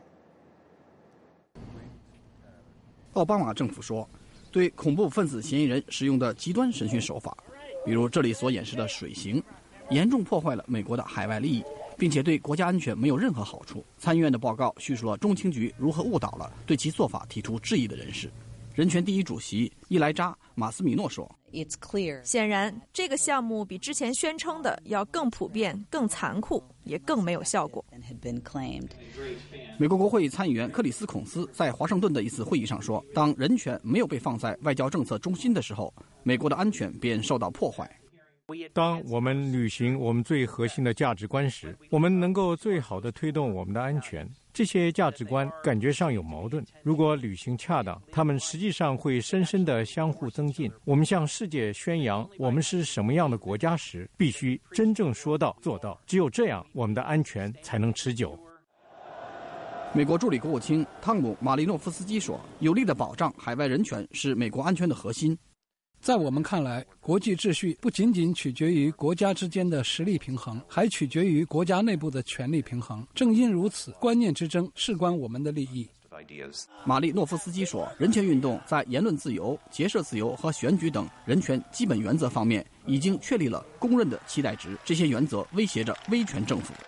奥巴马政府说，对恐怖分子嫌疑人使用的极端审讯手法，比如这里所演示的水刑，严重破坏了美国的海外利益，并且对国家安全没有任何好处。参议院的报告叙述了中情局如何误导了对其做法提出质疑的人士。人权第一主席伊莱扎·马斯米诺说， 显然，这个项目比之前宣称的要更普遍、更残酷，也更没有效果。 美国国会参议员克里斯·孔斯在华盛顿的一次会议上说，当人权没有被放在外交政策中心的时候，美国的安全便受到破坏。 当我们履行我们最核心的价值观时，我们能够最好地推动我们的安全。这些价值观感觉上有矛盾，如果履行恰当，它们实际上会深深地相互增进。我们向世界宣扬我们是什么样的国家时，必须真正说到做到，只有这样，我们的安全才能持久。 美国助理国务卿汤姆·马利诺夫斯基说，有力的保障海外人权是美国安全的核心。 在我们看来，国际秩序不仅仅取决于国家之间的实力平衡，还取决于国家内部的权力平衡。正因如此，观念之争事关我们的利益。 马利诺夫斯基说，人权运动在言论自由、结社自由和选举等人权基本原则方面已经确立了公认的期待值，这些原则威胁着威权政府。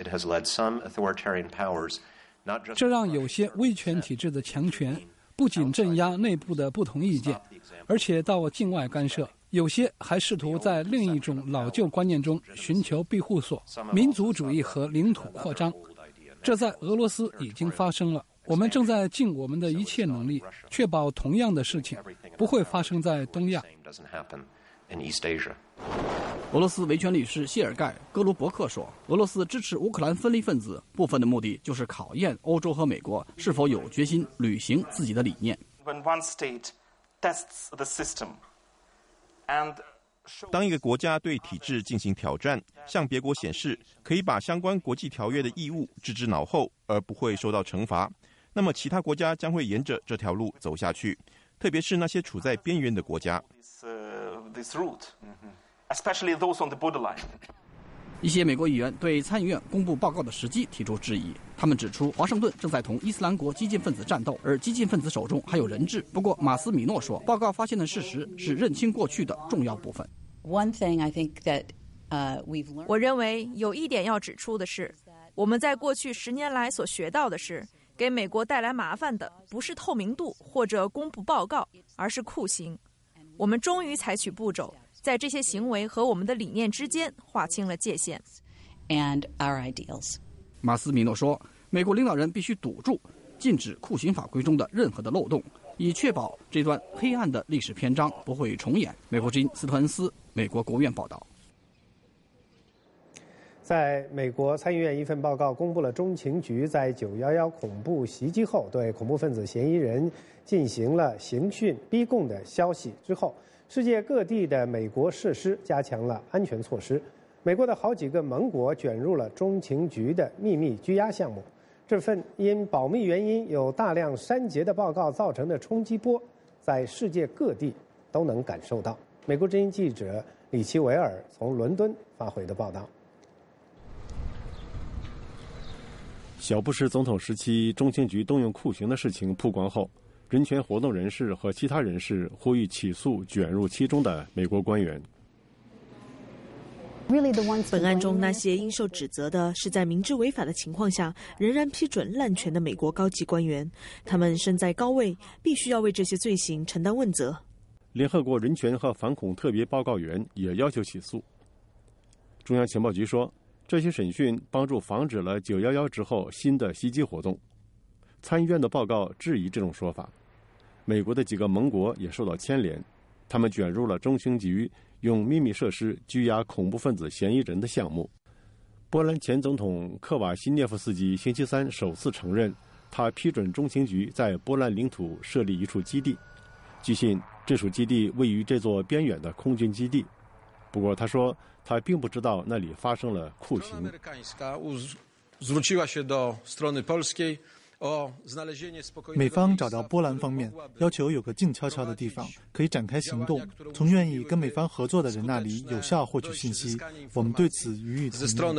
这让有些威权体制的强权不仅镇压内部的不同意见，而且到境外干涉，有些还试图在另一种老旧观念中寻求庇护所，民族主义和领土扩张。这在俄罗斯已经发生了。我们正在尽我们的一切能力，确保同样的事情不会发生在东亚。 俄罗斯维权律师谢尔盖·戈卢伯克说，俄罗斯支持乌克兰分离分子部分的目的就是考验欧洲和美国是否有决心履行自己的理念。 当一个国家对体制进行挑战，向别国显示可以把相关国际条约的义务置之脑后而不会受到惩罚，那么其他国家将会沿着这条路走下去，特别是那些处在边缘的国家。 一些美国议员对参议院公布报告的时机提出质疑，他们指出华盛顿正在同伊斯兰国激进分子战斗，而激进分子手中还有人质。不过马斯米诺说，报告发现的事实是认清过去的重要部分。 我认为有一点要指出的是，我们在过去10年来所学到的是，给美国带来麻烦的不是透明度或者公布报告，而是酷刑。我们终于采取步骤，在这些行为和我们的理念之间划清了界限。 马斯米诺说，美国领导人必须堵住禁止酷刑法规中的任何的漏洞，以确保这段黑暗的历史篇章不会重演。美国之音斯特恩斯，美国国务院报道。 在美国参议院一份报告公布了中情局在911恐怖袭击后对恐怖分子嫌疑人进行了刑讯逼供的消息之后，世界各地的美国设施加强了安全措施。美国的好几个盟国卷入了中情局的秘密拘押项目。这份因保密原因有大量删节的报告造成的冲击波，在世界各地都能感受到。美国之音记者李奇维尔从伦敦发回的报道。 小布什总统时期中情局动用酷刑的事情曝光后，人权活动人士和其他人士呼吁起诉卷入其中的美国官员。 本案中那些应受指责的是在明知违法的情况下仍然批准滥权的美国高级官员，他们身在高位，必须要为这些罪行承担问责。 联合国人权和反恐特别报告员也要求起诉。中央情报局说，这些审讯帮助防止了911之后新的袭击活动。参议院的报告质疑这种说法。美国的几个盟国也受到牵连，他们卷入了中情局用秘密设施拘押恐怖分子嫌疑人的项目。波兰前总统克瓦西涅夫斯基星期三首次承认，他批准中情局在波兰领土设立一处基地。据信，这处基地位于这座边远的空军基地。不过他说，他并不知道那里发生了酷刑。 美方找到波兰方面，要求有个静悄悄的地方可以展开行动，从愿意跟美方合作的人那里有效获取信息。我们对此予以同意。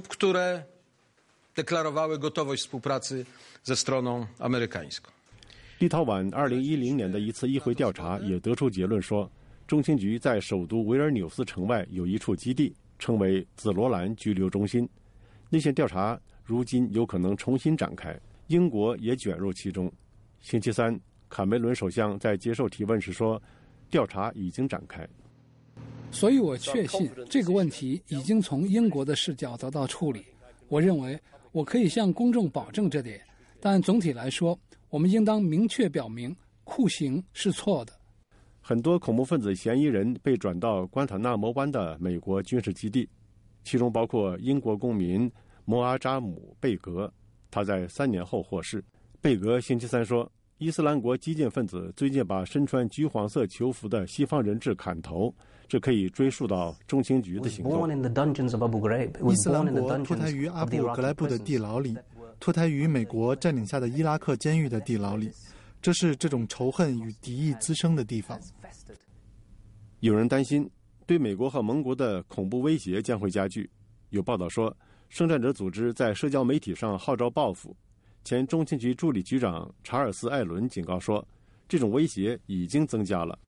立陶宛2010年的一次议会调查也得出结论说，中情局在首都维尔纽斯城外有一处基地，称为紫罗兰拘留中心。那些调查如今有可能重新展开，英国也卷入其中。星期三，卡梅伦首相在接受提问时说，调查已经展开。 所以我确信这个问题已经从英国的视角得到处理。我认为我可以向公众保证这点，但总体来说，我们应当明确表明酷刑是错的。 很多恐怖分子嫌疑人被转到关塔纳摩湾的美国军事基地，其中包括英国公民摩阿扎姆·贝格，他在3年后获释。贝格星期三说，伊斯兰国激进分子最近把身穿橘黄色囚服的西方人质砍头，这可以追溯到中情局的行动。 伊斯兰国脱胎于阿布格莱布的地牢里，脱胎于美国占领下的伊拉克监狱的地牢里，这是这种仇恨与敌意滋生的地方。 有人担心，对美国和盟国的恐怖威胁将会加剧。有报道说，圣战者组织在社交媒体上号召报复。前中情局助理局长查尔斯·艾伦警告说，这种威胁已经增加了。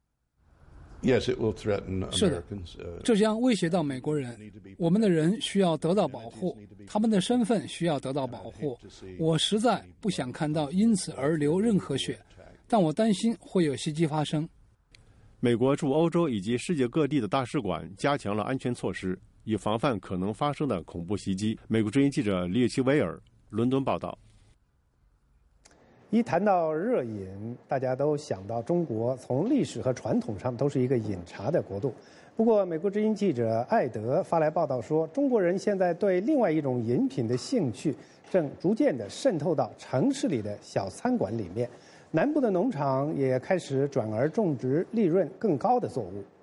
是的，这将威胁到美国人。我们的人需要得到保护，他们的身份需要得到保护。我实在不想看到因此而流任何血，但我担心会有袭击发生。 美国驻欧洲以及世界各地的大使馆加强了安全措施，以防范可能发生的恐怖袭击。美国之音记者李奇维尔伦敦报道。 一谈到热饮，大家都想到中国从历史和传统上都是一个饮茶的国度。不过，美国之音记者艾德发来报道说，中国人现在对另外一种饮品的兴趣正逐渐地渗透到城市里的小餐馆里面。南部的农场也开始转而种植利润更高的作物。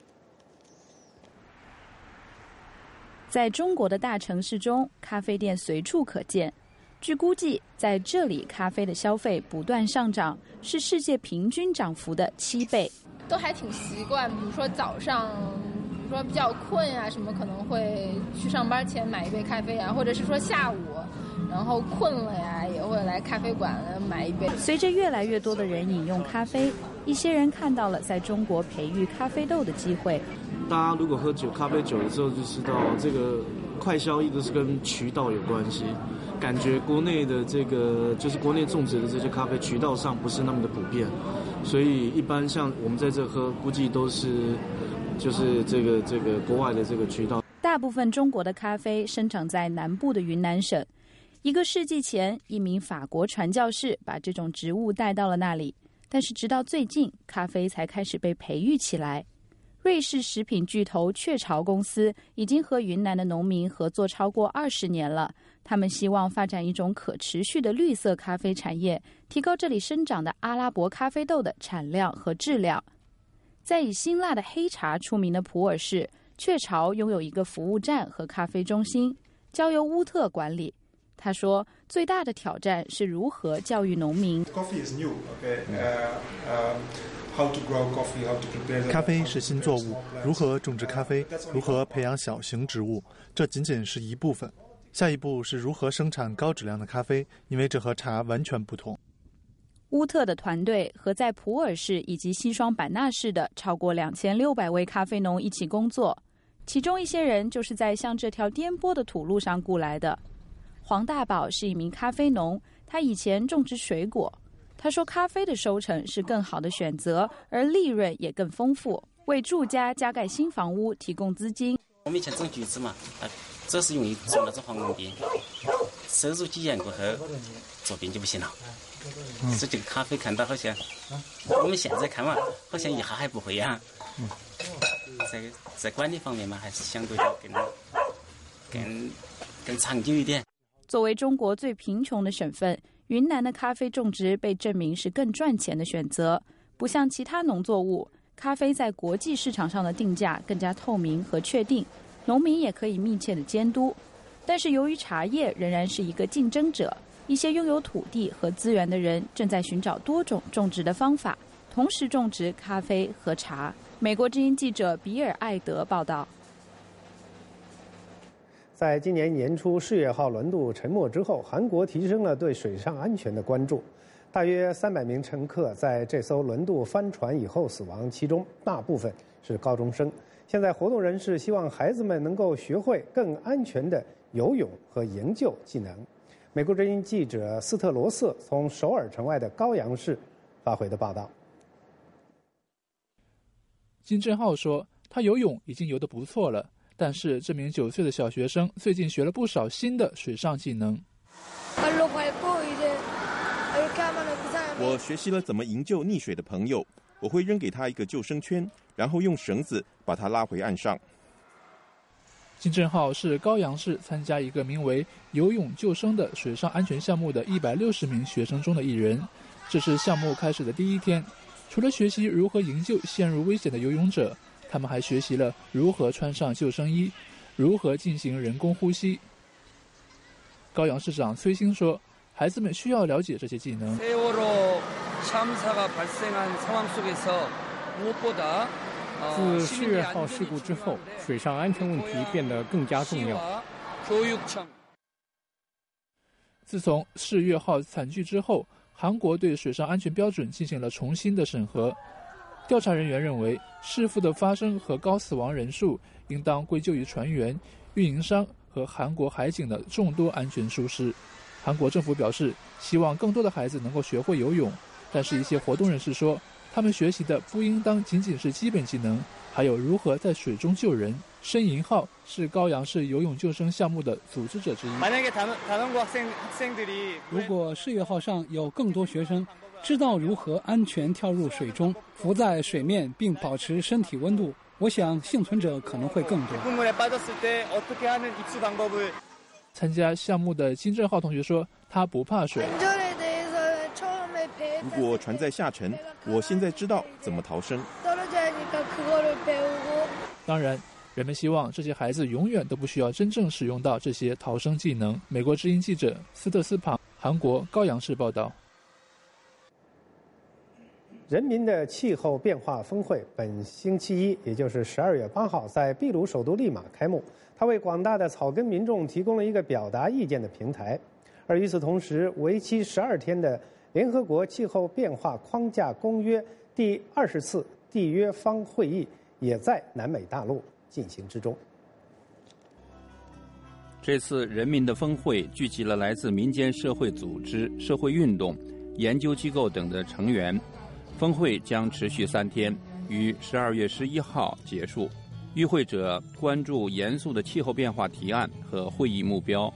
在中国的大城市中，咖啡店随处可见。据估计，在这里咖啡的消费不断上涨，是世界平均涨幅的7倍。 都还挺习惯，比如说早上，比如说比较困呀，什么可能会去上班前买一杯咖啡啊，或者是说下午，然后困了呀，也会来咖啡馆买一杯。 随着越来越多的人饮用咖啡，一些人看到了在中国培育咖啡豆的机会。 大家如果喝咖啡久了之后，就知道这个快消一直是跟渠道有关系。感觉国内的这个就是国内种植的这些咖啡渠道上不是那么的普遍，所以一般像我们在这喝，估计都是就是这个国外的这个渠道。 大部分中国的咖啡生长在南部的云南省。1个世纪前，一名法国传教士把这种植物带到了那里，但是直到最近，咖啡才开始被培育起来。瑞士食品巨头雀巢公司已经和云南的农民合作超过20年了。他们希望发展一种可持续的绿色咖啡产业，提高这里生长的阿拉伯咖啡豆的产量和质量。在以辛辣的黑茶出名的普洱市，雀巢拥有一个服务站和咖啡中心，交由乌特管理。他说，最大的挑战是如何教育农民。 咖啡是新作物，如何种植咖啡，如何培养小型植物，这仅仅是一部分。下一步是如何生产高质量的咖啡，因为这和茶完全不同。 乌特的团队和在普洱市以及西双版纳市的超过2600位咖啡农一起工作，其中一些人就是在像这条颠簸的土路上雇来的。黄大宝是一名咖啡农，他以前种植水果。他说，咖啡的收成是更好的选择，而利润也更丰富，为住家加盖新房屋提供资金。 我们以前种橘子嘛，这是用于种那种黄龙边，收入几年过后，左边就不行了。所以这个咖啡看到好像，我们现在看嘛，好像以后还不会呀。在管理方面嘛，还是相对的更长久一点。 作为中国最贫穷的省份，云南的咖啡种植被证明是更赚钱的选择。不像其他农作物，咖啡在国际市场上的定价更加透明和确定，农民也可以密切的监督。但是由于茶叶仍然是一个竞争者，一些拥有土地和资源的人正在寻找多种种植的方法，同时种植咖啡和茶。美国之音记者比尔·艾德报道。 在今年年初世越号轮渡沉没之后，韩国提升了对水上安全的关注。大约300名乘客在这艘轮渡翻船以后死亡，其中大部分是高中生。现在活动人士希望孩子们能够学会更安全的游泳和营救技能。美国之音记者斯特罗瑟从首尔城外的高阳市发回的报道。 金正浩说，他游泳已经游得不错了，但是这名9岁的小学生最近学了不少新的水上技能。 我学习了怎么营救溺水的朋友，我会扔给他一个救生圈，然后用绳子把他拉回岸上。 金正浩是高阳市参加一个名为游泳救生的水上安全项目的160名学生中的一人。这是项目开始的第一天，除了学习如何营救陷入危险的游泳者，他们还学习了如何穿上救生衣，如何进行人工呼吸。高阳市长崔兴说，孩子们需要了解这些技能。 自世越号事故之后，水上安全问题变得更加重要。 自从世越号惨剧之后，韩国对水上安全标准进行了重新的审核。调查人员认为，事故的发生和高死亡人数应当归咎于船员、运营商和韩国海警的众多安全疏失。韩国政府表示，希望更多的孩子能够学会游泳，但是一些活动人士说，他们学习的不应当仅仅是基本技能， 还有如何在水中救人。申银浩是高阳市游泳救生项目的组织者之一。 如果4月号上有更多学生知道如何安全跳入水中，浮在水面并保持身体温度，我想幸存者可能会更多。 参加项目的金正浩同学说，他不怕水。 如果船在下沉，我现在知道怎么逃生。 当然，人们希望这些孩子永远都不需要真正使用到这些逃生技能。美国之音记者斯特斯庞，韩国高阳市报道。 人民的气候变化峰会本星期一，也就是12月8号，在秘鲁首都利马开幕。它为广大的草根民众提供了一个表达意见的平台。而与此同时，为期12天的联合国气候变化框架公约第20次缔约方会议也在南美大陆进行之中。 这次人民的峰会聚集了来自民间社会组织、社会运动、研究机构等的成员。峰会将持续3天，于12月11号结束。与会者关注严肃的气候变化提案和会议目标。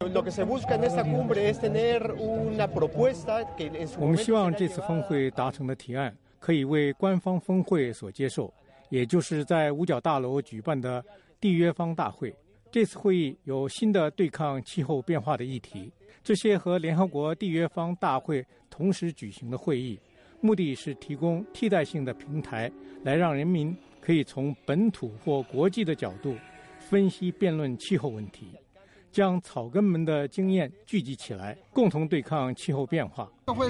我们希望这次峰会达成的提案可以为官方峰会所接受，也就是在五角大楼举办的缔约方大会。这次会议有新的对抗气候变化的议题，这些和联合国缔约方大会同时举行的会议，目的是提供替代性的平台，来让人民可以从本土或国际的角度分析辩论气候问题，将草根们的经验聚集起来，共同对抗气候变化。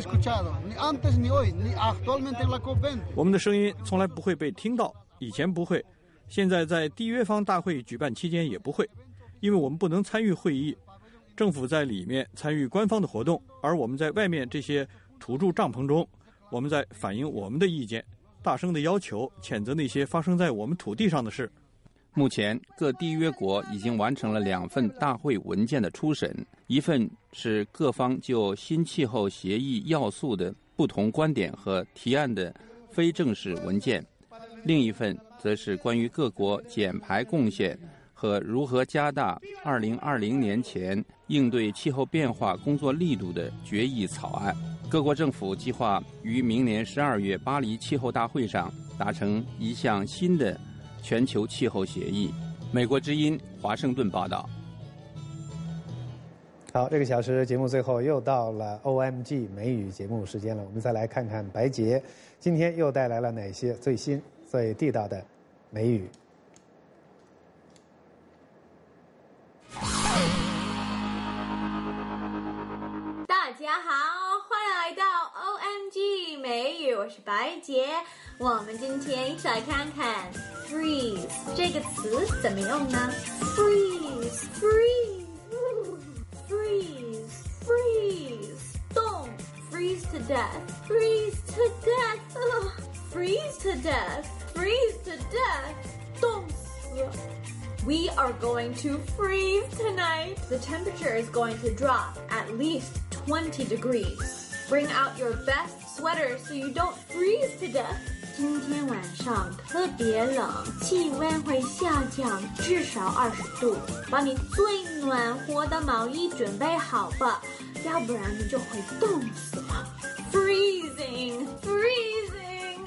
我们的声音从来不会被听到，以前不会，现在在缔约方大会举办期间也不会，因为我们不能参与会议。政府在里面参与官方的活动，而我们在外面这些土著帐篷中，我们在反映我们的意见，大声的要求谴责那些发生在我们土地上的事。 目前各缔约国已经完成了2份大会文件的初审，一份是各方就新气候协议要素的不同观点和提案的非正式文件，另一份则是关于各国减排贡献和如何加大2020年前应对气候变化工作力度的决议草案。各国政府计划于明年12月巴黎气候大会上达成一项新的全球气候协议。美国之音华盛顿报道。 好，这个小时节目最后又到了 OMG 美语节目时间了，我们再来看看白洁今天又带来了哪些最新最地道的美语。 大家好，欢迎来到 OMG 美语，我是白洁。我们今天一起来看看 freeze 这个词怎么用呢？ freeze freeze 冻 freeze to death freeze to death 冻死。We are going to freeze tonight. The temperature is going to drop at least 20 degrees. Bring out your best sweater so you don't freeze to death. 今天晚上特别冷，气温会下降至少20度。把你最暖和的毛衣准备好吧，要不然你就会冻死了。Freezing, freezing,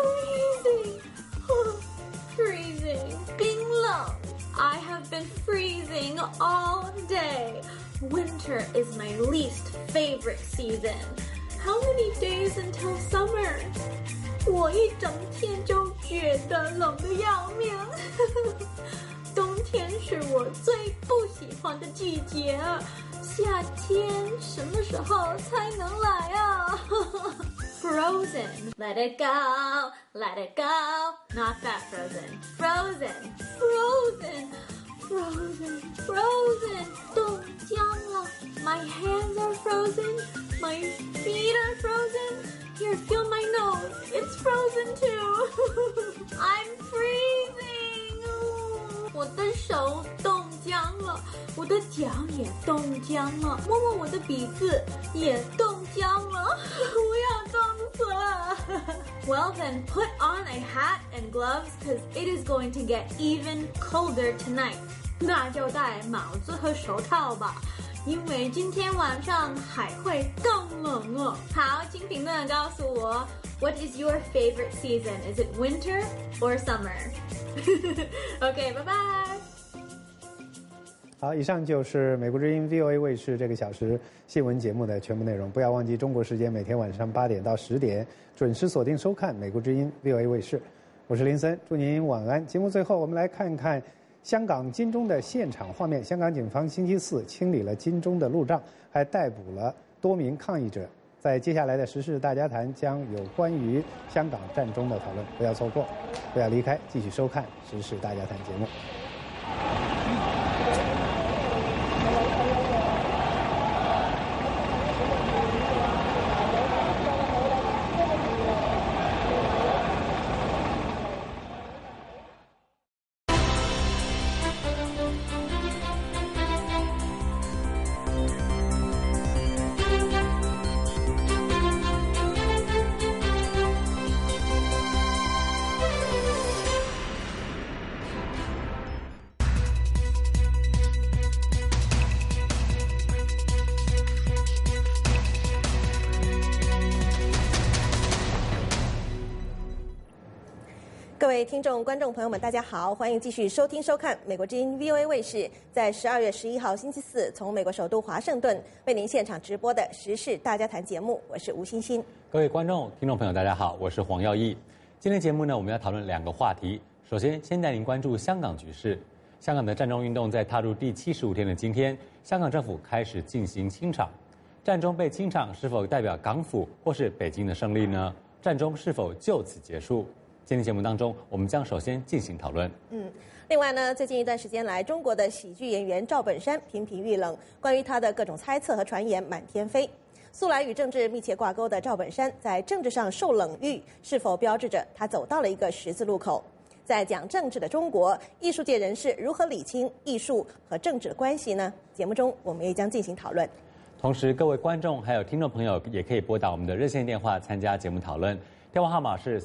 freezing. 冰冷。I have been freezing all day. Winter is my least favorite season. How many days until summer? 我一整天就觉得冷得要命。冬天是我最不喜欢的季节，夏天什么时候才能来啊？Frozen, let it go, let it go. Not that frozen. Frozen. 冻僵了。My hands are frozen. My feet are frozen. Here, feel my nose. It's frozen too. I'm freezing. 我的手冻僵了，我的脚也冻僵了，摸摸我的鼻子也冻僵了，我要冻死了。 Well, then put on a hat and gloves because it is going to get even colder tonight. 那就戴帽子和手套吧，因为今天晚上还会更冷哦。好，请评论告诉我 ，What is your favorite season? Is it winter or summer? OK， 拜拜。 好，以上就是美国之音 VOA 卫视这个小时新闻节目的全部内容。不要忘记中国时间每天晚上8点到10点准时锁定收看美国之音 VOA 卫视。我是林森，祝您晚安。节目最后，我们来看看香港金钟的现场画面。香港警方星期四清理了金钟的路障，还逮捕了多名抗议者。在接下来的时事大家谈将有关于香港战中的讨论，不要错过，不要离开，继续收看时事大家谈节目。 各位听众、观众朋友们，大家好，欢迎继续收听、收看美国之音 VOA 卫视在12月11号星期四从美国首都华盛顿为您现场直播的时事大家谈节目，我是吴欣欣。 各位观众、听众朋友，大家好，我是黄耀义。今天节目呢，我们要讨论2个话题。首先，先带您关注香港局势。香港的战中运动在踏入第75天的今天，香港政府开始进行清场。战中被清场是否代表港府或是北京的胜利呢？战中是否就此结束？今天节目当中，我们将首先进行讨论。 另外呢，最近一段时间来，中国的喜剧演员赵本山频频遇冷，关于他的各种猜测和传言满天飞。素来与政治密切挂钩的赵本山，在政治上受冷遇，是否标志着他走到了一个十字路口？在讲政治的中国，艺术界人士如何理清艺术和政治的关系呢？节目中我们也将进行讨论。 同时，各位观众还有听众朋友也可以拨打我们的热线电话参加节目讨论。电话号码是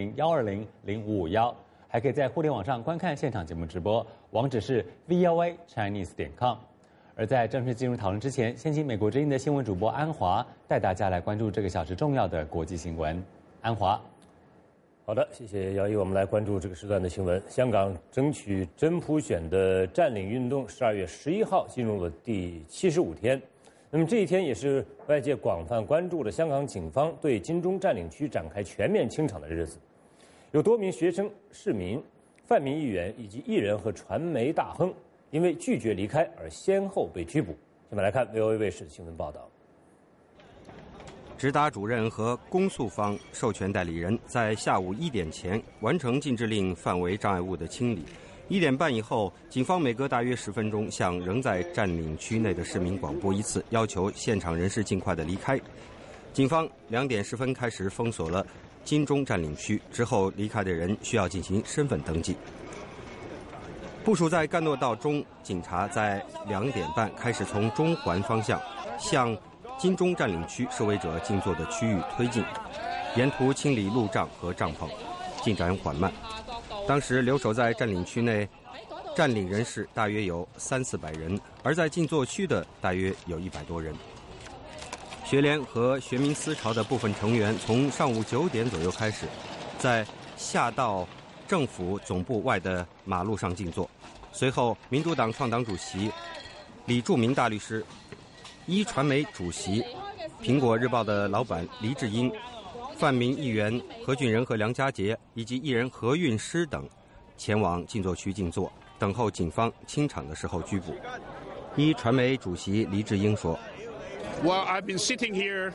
400-120-0551，还可以在互联网上观看现场节目直播，网址是 voachinese.com。而在正式进入讨论之前，先请美国之音的新闻主播安华带大家来关注这个小时重要的国际新闻。安华， 好的，谢谢姚毅。我们来关注这个时段的新闻。香港争取真普选的占领运动12月11号进入了第75天。那么这一天也是外界广泛关注的香港警方对金钟占领区展开全面清场的日子，有多名学生、市民、泛民议员以及艺人和传媒大亨因为拒绝离开而先后被拘捕。下面来看 VOA 卫视的新闻报道。 直达主任和公诉方授权代理人在下午1点前完成禁制令范围障碍物的清理。1点半以后，警方每隔大约10分钟向仍在占领区内的市民广播一次，要求现场人士尽快的离开。警方2点10分开始封锁了金钟占领区，之后离开的人需要进行身份登记。部署在干诺道中，警察在2点半开始从中环方向向金钟占领区示威者静坐的区域推进，沿途清理路障和帐篷，进展缓慢。当时留守在占领区内占领人士大约有300-400人，而在静坐区的大约有100多人。学联和学民思潮的部分成员从上午9点左右开始，在下到政府总部外的马路上静坐。随后，民主党创党主席、李柱铭大律师、一传媒主席、苹果日报的老板黎智英、泛民议员何俊仁和梁家杰以及艺人何韵诗等前往静坐区静坐，等候警方清场的时候拘捕。一传媒主席黎智英说 Well, I've been sitting here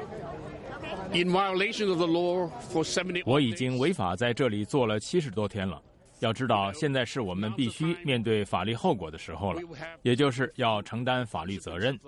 in violation of the law for 70. 我已经违法在这里坐了70多天了。要知道，现在是我们必须面对法律后果的时候了，也就是要承担法律责任。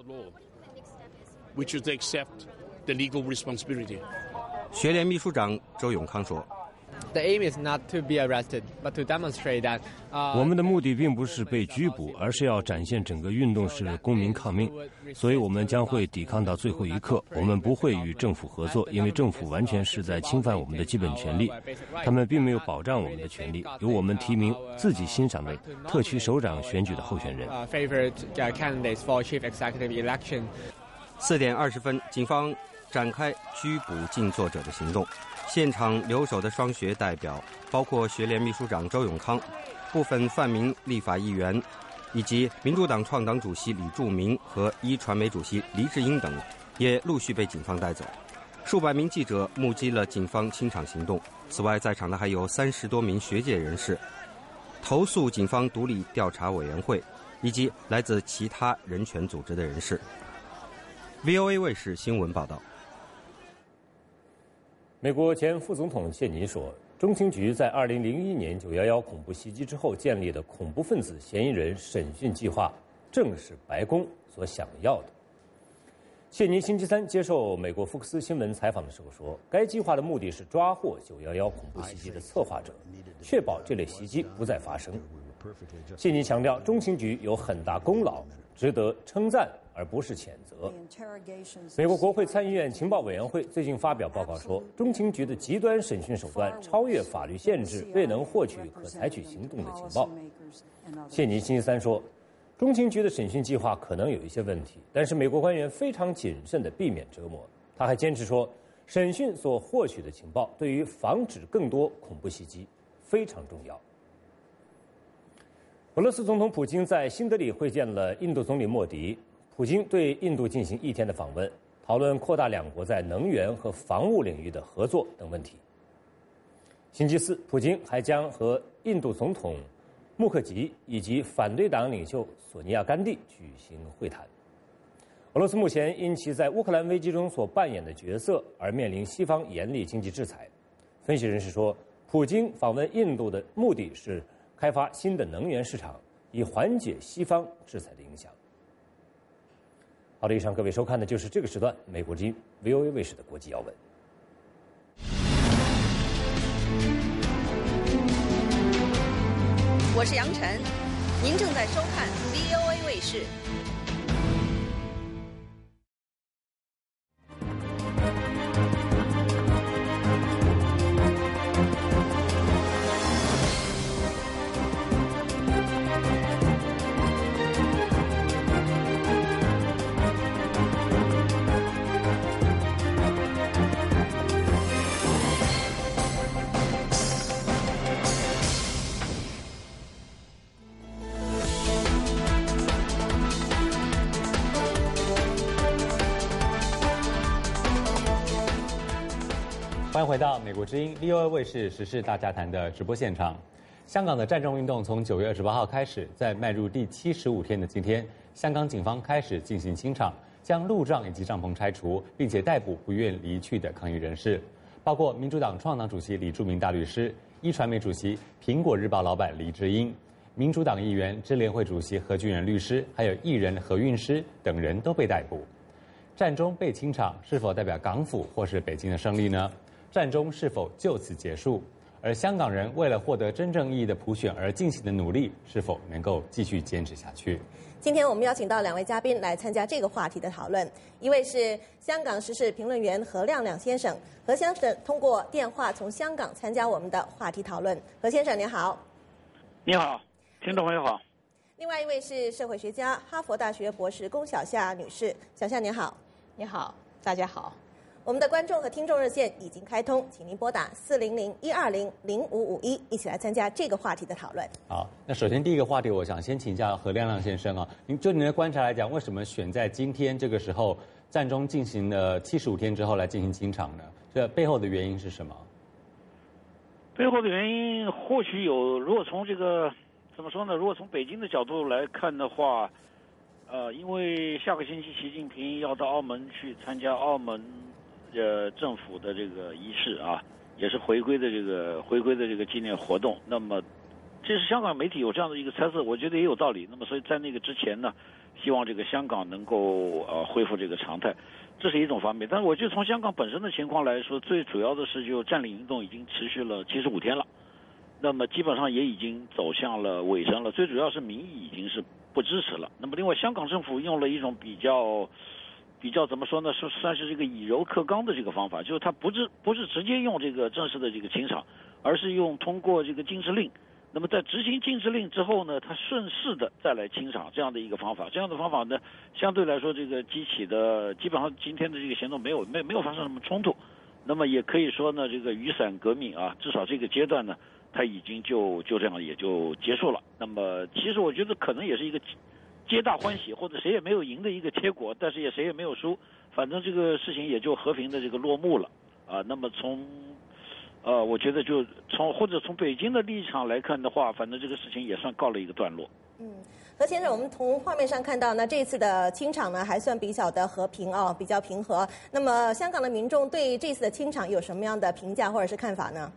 Which is to accept the legal responsibility. 学联秘书长周永康说我们的目的并不是被拘捕，而是要展现整个运动是公民抗命，所以我们将会抵抗到最后一刻。我们不会与政府合作，因为政府完全是在侵犯我们的基本权利，他们并没有保障我们的权利。由我们提名自己欣赏的特区首长选举的候选人。 4点20分，警方展开拘捕静坐者的行动。现场留守的双学代表包括学联秘书长周永康、部分泛民立法议员，以及民主党创党主席李柱铭和一传媒主席黎智英等，也陆续被警方带走。数百名记者目击了警方清场行动。此外，在场的还有30多名学界人士、投诉警方独立调查委员会以及来自其他人权组织的人士。VOA 卫视新闻报道。 美国前副总统切尼说，中情局在2001年911恐怖袭击之后建立的恐怖分子嫌疑人审讯计划，正是白宫所想要的。切尼星期三接受美国福克斯新闻采访的时候说，该计划的目的是抓获911恐怖袭击的策划者，确保这类袭击不再发生。切尼强调，中情局有很大功劳，值得称赞而不是谴责。美国国会参议院情报委员会最近发表报告说，中情局的极端审讯手段超越法律限制，未能获取可采取行动的情报。切尼星期三说，中情局的审讯计划可能有一些问题，但是美国官员非常谨慎地避免折磨。他还坚持说，审讯所获取的情报对于防止更多恐怖袭击非常重要。俄罗斯总统普京在新德里会见了印度总理莫迪，普京对印度进行1天的访问，讨论扩大两国在能源和防务领域的合作等问题。星期四，普京还将和印度总统穆克吉以及反对党领袖索尼娅·甘地举行会谈。俄罗斯目前因其在乌克兰危机中所扮演的角色而面临西方严厉经济制裁。分析人士说，普京访问印度的目的是开发新的能源市场，以缓解西方制裁的影响。好的，以上各位收看的就是这个时段美国之音 VOA 卫视的国际要闻。 我是杨晨，您正在收看 VOA 卫视。 欢迎回到美国之音 VOA 卫视时事大家谈的直播现场。香港的占中运动从9月28号开始，在迈入第75天的今天，香港警方开始进行清场，将路障以及帐篷拆除，并且逮捕不愿离去的抗议人士，包括民主党创党主席李柱铭大律师、一传媒主席、苹果日报老板黎智英、民主党议员支联会主席何俊仁律师，还有艺人何韵诗等人都被逮捕。占中被清场是否代表港府或是北京的胜利呢？占中是否就此结束？而香港人为了获得真正意义的普选而进行的努力，是否能够继续坚持下去？ 今天我们邀请到2位嘉宾来参加这个话题的讨论，一位是香港时事评论员何亮亮先生，何先生通过电话从香港参加我们的话题讨论。何先生您好。 你好，听众朋友好。 另外一位是社会学家、哈佛大学博士龚小夏女士，小夏您好。 你好，大家好。 我们的观众和听众热线已经开通，请您拨打400-120-0551，一起来参加这个话题的讨论。 好，那首先第一个话题，我想先请教何亮亮先生啊，您就您的观察来讲，为什么选在今天这个时候，占中进行了75天之后来进行清场呢？这背后的原因是什么？ 背后的原因或许有，如果从这个怎么说呢？如果从北京的角度来看的话，因为下个星期习近平要到澳门去参加澳门政府的这个仪式啊，也是回归的这个纪念活动。那么，这是香港媒体有这样的一个猜测，我觉得也有道理。那么，所以在那个之前呢，希望这个香港能够恢复这个常态。 这是一种方面。但是我觉得从香港本身的情况来说，最主要的是就占领运动已经持续了75天了，那么基本上也已经走向了尾声了。最主要是民意已经是不支持了。那么另外，香港政府用了一种比较怎么说呢，算是这个以柔克刚的这个方法，就是它不是直接用这个正式的这个清场，而是用通过这个禁制令。那么在执行禁制令之后呢，它顺势的再来清场这样的一个方法。这样的方法呢，相对来说这个激起的基本上今天的这个行动没有发生什么冲突。那么也可以说呢，这个雨伞革命啊，至少这个阶段呢，它已经就这样也就结束了。那么其实我觉得可能也是一个皆大欢喜，或者谁也没有赢的一个结果，但是谁也没有输，反正这个事情也就和平的这个落幕了啊。那么我觉得就从北京的立场来看的话，反正这个事情也算告了一个段落。 何先生，我们从画面上看到呢，这次的清场呢还算比较的和平啊，比较平和。那么香港的民众对这次的清场有什么样的评价或者是看法呢？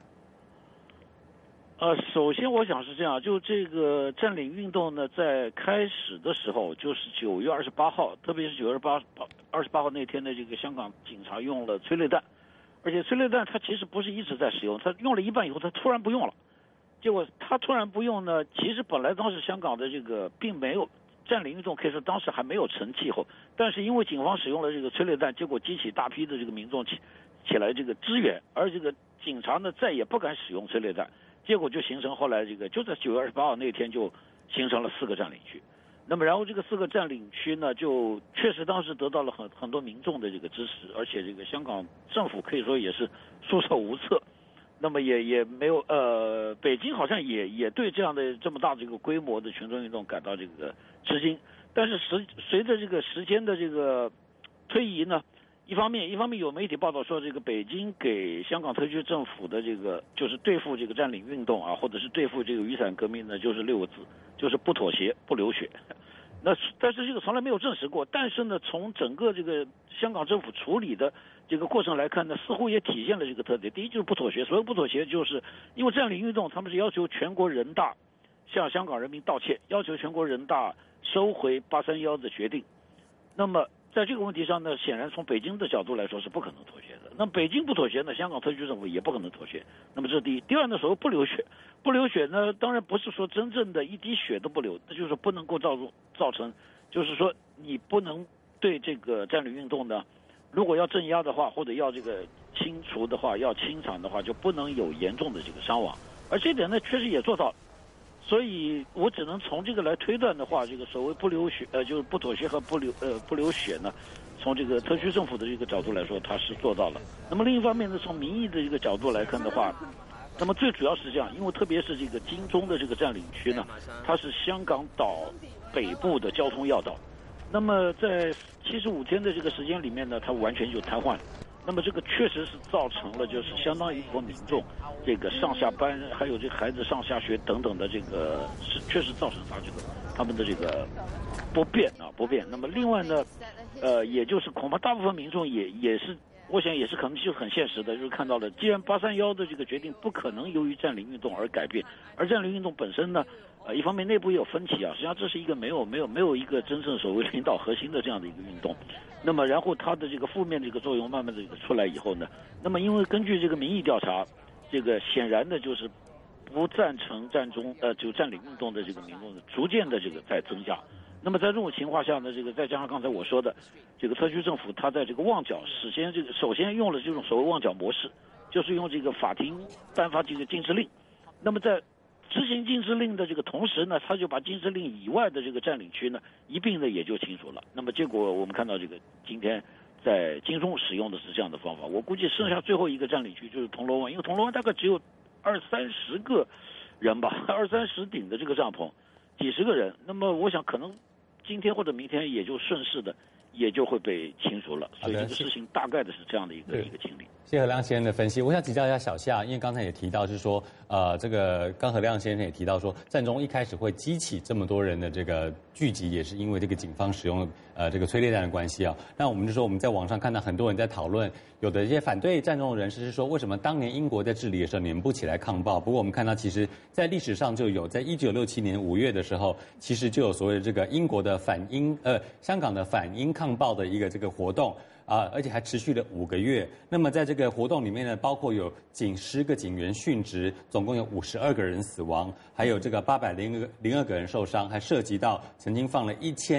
首先我想是这样，就这个占领运动呢，在开始的时候，就是9月28号，特别是9月28号那天的这个香港警察用了催泪弹。而且催泪弹它其实不是一直在使用，它用了一半以后它突然不用了，结果它突然不用呢，其实本来当时香港的这个并没有占领运动，可以说当时还没有成气候，但是因为警方使用了这个催泪弹，结果激起大批的这个民众起来这个支援，而这个警察呢再也不敢使用催泪弹，结果就形成后来这个就在9月28号那天就形成了4个占领区。那么然后这个4个占领区呢，就确实当时得到了很多民众的这个支持，而且这个香港政府可以说也是束手无策。那么也没有北京好像也对这么大的这个规模的群众运动感到这个吃惊。但是随着这个时间的这个推移呢，一方面有媒体报道说，这个北京给香港特区政府的这个就是对付这个占领运动啊，或者是对付这个雨伞革命呢，就是6个字，就是不妥协不流血。但是这个从来没有证实过。但是呢，从整个这个香港政府处理的这个过程来看呢，似乎也体现了这个特点。第一就是不妥协，所谓不妥协，就是因为占领运动，他们是要求全国人大向香港人民道歉，要求全国人大收回831的决定。那么在这个问题上呢，显然从北京的角度来说是不可能妥协的。那么北京不妥协呢，香港特区政府也不可能妥协。那么这是第一。第二呢，所谓不流血呢，当然不是说真正的一滴血都不流，那就是不能够造成，就是说你不能对这个占领运动呢，如果要镇压的话，或者要这个清除的话，要清场的话，就不能有严重的这个伤亡。而这点呢，确实也做到了。所以我只能从这个来推断的话，这个所谓不流血，就是不妥协和不流血呢，从这个特区政府的这个角度来说，它是做到了。那么另一方面呢，从民意的这个角度来看的话，那么最主要是这样，因为特别是这个金钟的这个占领区呢，它是香港岛北部的交通要道。那么在75天的这个时间里面呢，它完全就瘫痪了。那么这个确实是造成了，就是相当于一波民众这个上下班，还有这个孩子上下学等等的这个是确实造成他们的这个不便。那么另外呢，也就是恐怕大部分民众也是，我想也是可能就很现实的，就是看到了，既然831的这个决定不可能由于占领运动而改变，而占领运动本身呢，一方面内部也有分歧啊，实际上这是一个没有一个真正所谓领导核心的这样的一个运动。那么然后它的这个负面这个作用慢慢的出来以后呢，那么因为根据这个民意调查，这个显然的就是不赞成就占领运动的这个民众逐渐的这个在增加。那么在这种情况下呢，这个再加上刚才我说的，这个特区政府它在这个旺角首先用了这种所谓旺角模式，就是用这个法庭颁发这个禁制令。那么在执行禁制令的这个同时呢，他就把禁制令以外的这个占领区呢一并的也就清除了。那么结果我们看到这个今天在金钟使用的是这样的方法，我估计剩下最后一个占领区就是铜锣湾，因为铜锣湾大概只有20-30个人吧，20-30顶的这个帐篷，几十个人。那么我想可能今天或者明天也就顺势的也就会被清除了。所以这个事情大概的是这样的一个经历。 谢谢何亮先生的分析。我想请教一下小夏，因为刚才也提到是说，这个刚何亮先生也提到说，战中一开始会激起这么多人的这个聚集，也是因为这个警方使用这个催泪弹的关系啊。那我们就说我们在网上看到很多人在讨论，有的一些反对战中的人士是说，为什么当年英国在治理的时候你们不起来抗暴？不过我们看到，其实在历史上就有，在1967年5月的时候，其实就有所谓的这个英国的香港的反英抗暴的一个这个活动。 而且还持续了5个月。那么在这个活动里面呢，包括有10个警员殉职，总共有52个人死亡，还有这个802个人受伤，还涉及到曾经放了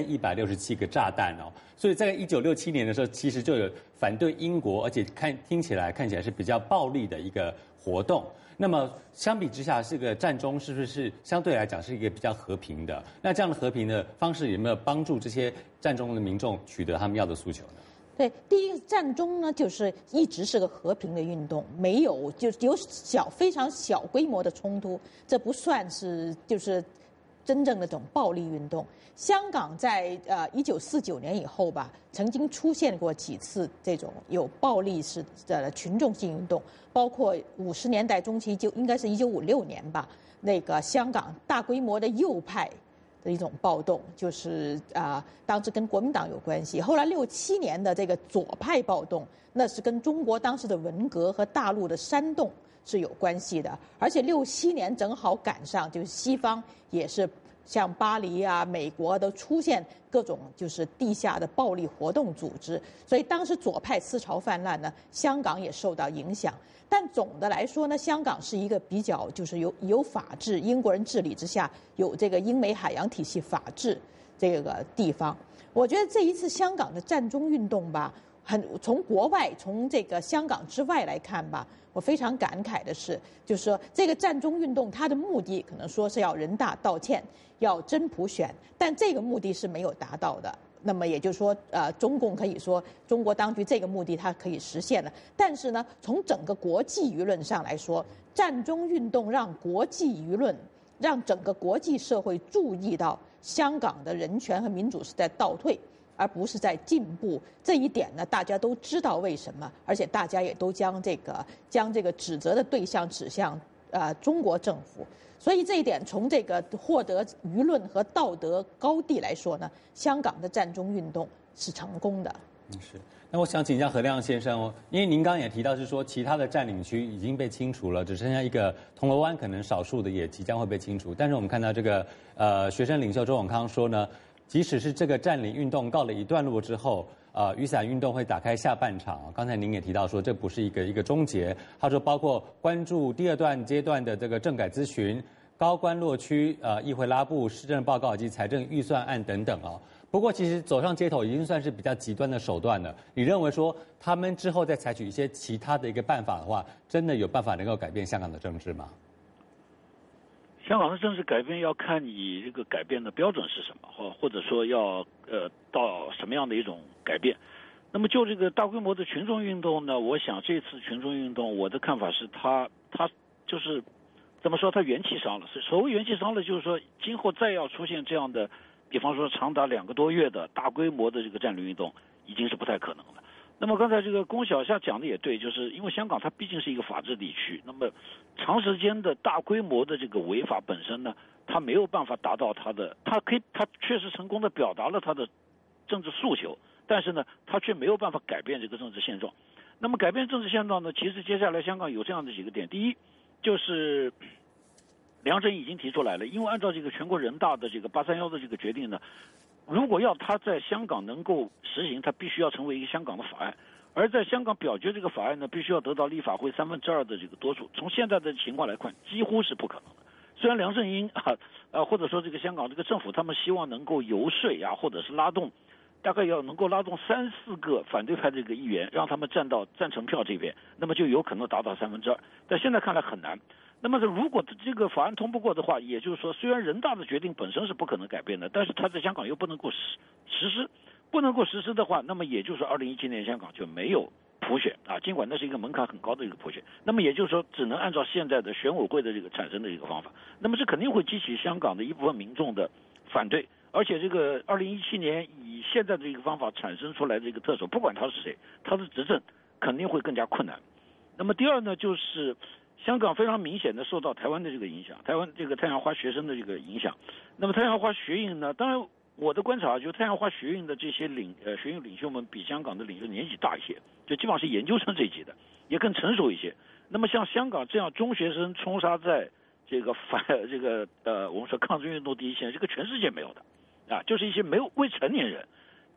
1167个炸弹哦。所以在1967年的时候，其实就有反对英国，而且看起来是比较暴力的一个活动。那么相比之下，这个战中是不是相对来讲是一个比较和平的？那这样的和平的方式有没有帮助这些战中的民众取得他们要的诉求呢？ 对，第一个战中呢，就是一直是个和平的运动，没有就是有非常小规模的冲突，这不算是就是真正的这种暴力运动。香港在1949年以后吧，曾经出现过几次这种有暴力式的群众性运动，包括50年代中期，就应该是1956年吧，那个香港大规模的右派的一种暴动，就是当时跟国民党有关系。后来67年的这个左派暴动，那是跟中国当时的文革和大陆的煽动是有关系的。而且67年正好赶上，就是西方也是像巴黎啊、美国都出现各种就是地下的暴力活动组织，所以当时左派思潮泛滥呢，香港也受到影响。但总的来说呢，香港是一个比较就是有法治，英国人治理之下有这个英美海洋体系法治这个地方。我觉得这一次香港的战中运动吧，从国外从这个香港之外来看吧，我非常感慨的是，就是说这个战中运动它的目的可能说是要人大道歉，要真普选，但这个目的是没有达到的。那么也就是说，中共可以说中国当局这个目的它可以实现了，但是呢，从整个国际舆论上来说，战中运动让国际舆论、让整个国际社会注意到香港的人权和民主是在倒退，而不是在进步。这一点呢，大家都知道为什么，而且大家也都将这个指责的对象指向中国政府。所以这一点，从这个获得舆论和道德高地来说呢，香港的战中运动是成功的。 是。那我想请教何亮先生哦，因为您刚刚也提到是说，其他的占领区已经被清除了，只剩下一个铜锣湾，可能少数的也即将会被清除。但是我们看到这个学生领袖周永康说呢，即使是这个占领运动告了一段落之后，雨伞运动会打开下半场。刚才您也提到说，这不是一个终结。他说，包括关注第2阶段的这个政改咨询、高关落区议会拉布、施政报告以及财政预算案等等啊。不过，其实走上街头已经算是比较极端的手段了。你认为说，他们之后再采取一些其他的一个办法的话，真的有办法能够改变香港的政治吗？ 香港的政治改变要看你这个改变的标准是什么，或者说要到什么样的一种改变。那么就这个大规模的群众运动呢，我想这次群众运动，我的看法是它就是怎么说，它元气伤了。所谓元气伤了，就是说今后再要出现这样的，比方说长达2个多月的大规模的这个占领运动，已经是不太可能了。那么刚才这个龚小夏讲的也对，就是因为香港它毕竟是一个法治地区，那么长时间的大规模的这个违法本身呢，它没有办法达到它确实成功的表达了它的政治诉求，但是呢，它却没有办法改变这个政治现状。那么改变政治现状呢，其实接下来香港有这样的几个点。第一，就是梁振英已经提出来了，因为按照这个全国人大的这个831的这个决定呢，如果要他在香港能够实行，他必须要成为一个香港的法案，而在香港表决这个法案呢，必须要得到立法会2/3的这个多数。从现在的情况来看，几乎是不可能的。虽然梁振英或者说这个香港这个政府，他们希望能够游说或者是拉动，大概要能够拉动3-4个反对派这个议员，让他们站到赞成票这边，那么就有可能达到2/3。但现在看来很难。那么如果这个法案通不过的话，也就是说，虽然人大的决定本身是不可能改变的，但是它在香港又不能够实施，不能够实施的话，那么也就是说2017年香港就没有普选尽管那是一个门槛很高的一个普选，那么也就是说只能按照现在的选委会的这个产生的一个方法，那么这肯定会激起香港的一部分民众的反对，而且这个2017年以现在的一个方法产生出来的一个特首，不管他是谁，他的执政肯定会更加困难。那么第二呢，就是香港非常明显的受到台湾的这个影响，台湾这个太阳花学生的这个影响。那么太阳花学运呢，当然我的观察，就太阳花学运的这些学运领袖们比香港的领袖年纪大一些，就基本上是研究生这一级的，也更成熟一些。那么像香港这样中学生冲杀在这个我们说抗争运动第一线，这个全世界没有的就是一些没有未成年人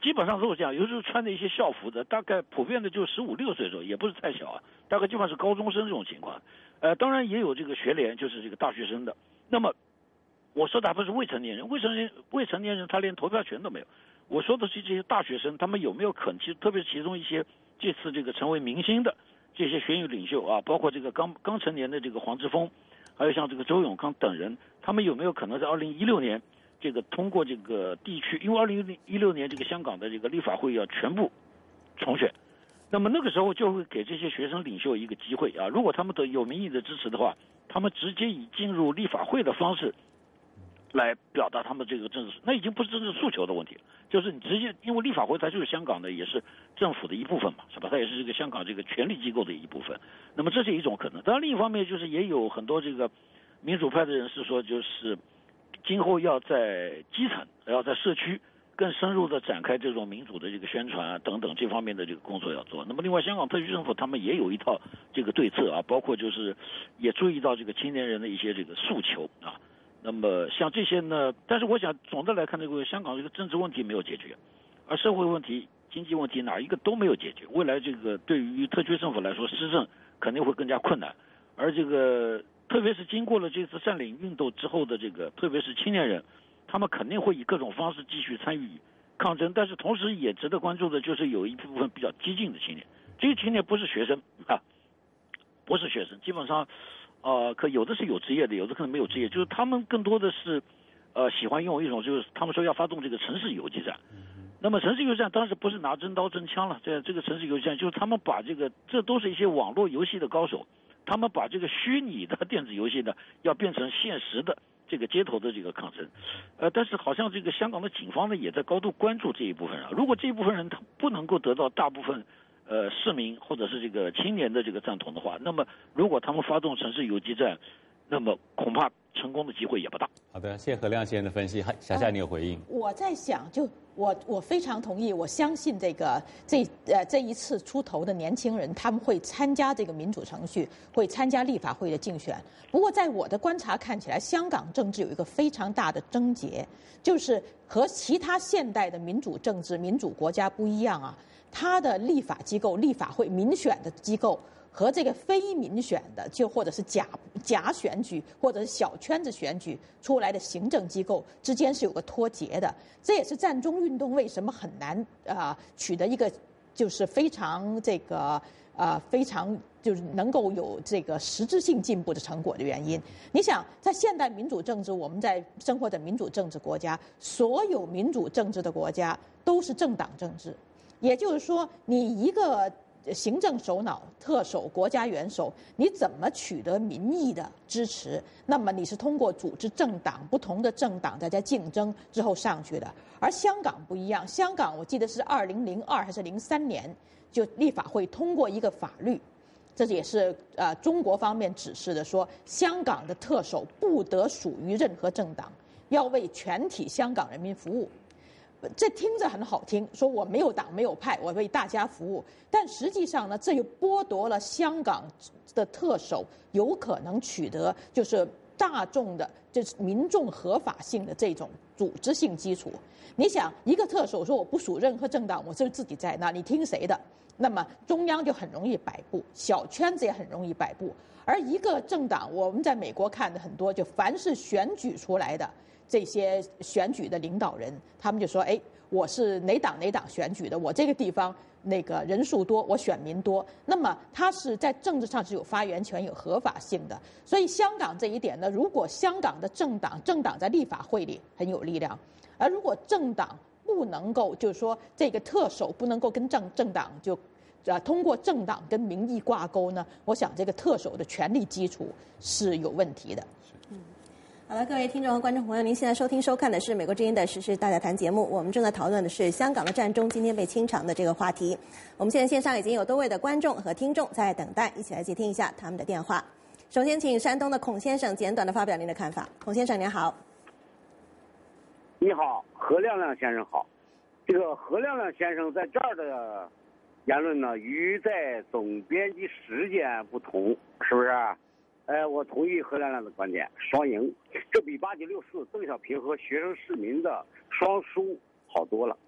基本上都是这样，有时候穿的一些校服的，大概普遍的就15、16岁左右，也不是太小啊，大概基本上是高中生这种情况。当然也有这个学联，就是这个大学生的。那么我说的还不是未成年人，未成年人他连投票权都没有。我说的是这些大学生，他们有没有可能，特别是其中一些这次这个成为明星的这些选举领袖啊，包括这个刚成年的这个黄之锋，还有像这个周永康等人，他们有没有可能在2016年这个通过这个地区，因为2016年这个香港的这个立法会要全部重选，那么那个时候就会给这些学生领袖一个机会啊，如果他们都有民意的支持的话，他们直接以进入立法会的方式来表达他们这个政治，那已经不是政治诉求的问题了，就是你直接，因为立法会它就是香港的，也是政府的一部分嘛，是吧？它也是这个香港这个权力机构的一部分。那么这是一种可能。当然，另一方面就是也有很多这个民主派的人士说，就是今后要在基层，要在社区更深入的展开这种民主的这个宣传啊等等这方面的这个工作要做。那么另外，香港特区政府他们也有一套这个对策啊，包括就是也注意到这个青年人的一些这个诉求啊。那么像这些呢，但是我想总的来看，这个香港这个政治问题没有解决，而社会问题、经济问题哪一个都没有解决。未来这个对于特区政府来说，施政肯定会更加困难。而这个特别是经过了这次占领运动之后的这个，特别是青年人，他们肯定会以各种方式继续参与抗争。但是同时也值得关注的就是有一部分比较激进的青年，这些青年不是学生啊，不是学生，基本上。可有的是有职业的，有的可能没有职业，就是他们更多的是，喜欢用一种就是他们说要发动这个城市游击战。那么城市游击战当时不是拿真刀真枪了，这个城市游击战就是他们把这都是一些网络游戏的高手，他们把这个虚拟的电子游戏呢要变成现实的这个街头的这个抗争。但是好像这个香港的警方呢也在高度关注这一部分人，如果这一部分人他不能够得到大部分。市民或者是这个青年的这个赞同的话，那么如果他们发动城市游击战，那么恐怕成功的机会也不大。 好的，谢谢何亮先生的分析。霞霞，你有回应？ 我在想，就我非常同意，我相信这一次出头的年轻人，他们会参加这个民主程序，会参加立法会的竞选。不过，在我的观察看起来，香港政治有一个非常大的症结，就是和其他现代的民主政治、民主国家不一样啊。它的立法机构、立法会民选的机构和这个非民选的，就或者是假选举或者是小圈子选举出来的行政机构之间是有个脱节的。这也是占中运动为什么很难取得一个就是非常非常就是能够有这个实质性进步的成果的原因。你想，在现代民主政治，我们在生活在民主政治国家，所有民主政治的国家都是政党政治。也就是说，你一个行政首脑、特首、国家元首，你怎么取得民意的支持？那么你是通过组织政党，不同的政党大家竞争之后上去的。而香港不一样，香港我记得是2002还是03年，就立法会通过一个法律，这也是中国方面指示的，说香港的特首不得属于任何政党，要为全体香港人民服务。这听着很好听，说我没有党没有派，我为大家服务。但实际上呢，这又剥夺了香港的特首有可能取得就是大众的，就是民众合法性的这种组织性基础。你想，一个特首说我不属任何政党，我就自己在那，你听谁的？那么中央就很容易摆布，小圈子也很容易摆布。而一个政党，我们在美国看的很多，就凡是选举出来的。这些选举的领导人，他们就说：“哎，我是哪党选举的，我这个地方那个人数多，我选民多。那么他是在政治上是有发言权、有合法性的。所以香港这一点呢，如果香港的政党在立法会里很有力量，而如果政党不能够，就是说这个特首不能够跟政党就通过政党跟民意挂钩呢，我想这个特首的权力基础是有问题的。” 好了，各位听众和观众朋友，您现在收看的是美国之音的时事大家谈节目。我们正在讨论的是香港的战中今天被清场的这个话题。我们现在线上已经有多位的观众和听众在等待，一起来接听一下他们的电话。首先，请山东的孔先生简短的发表您的看法。孔先生，您好。 你好，何亮亮先生好。这个何亮亮先生在这儿的言论呢，与在总编辑时间不同，是不是？我同意何亮亮的观点，双赢，这比8964邓小平和学生市民的双输好多了。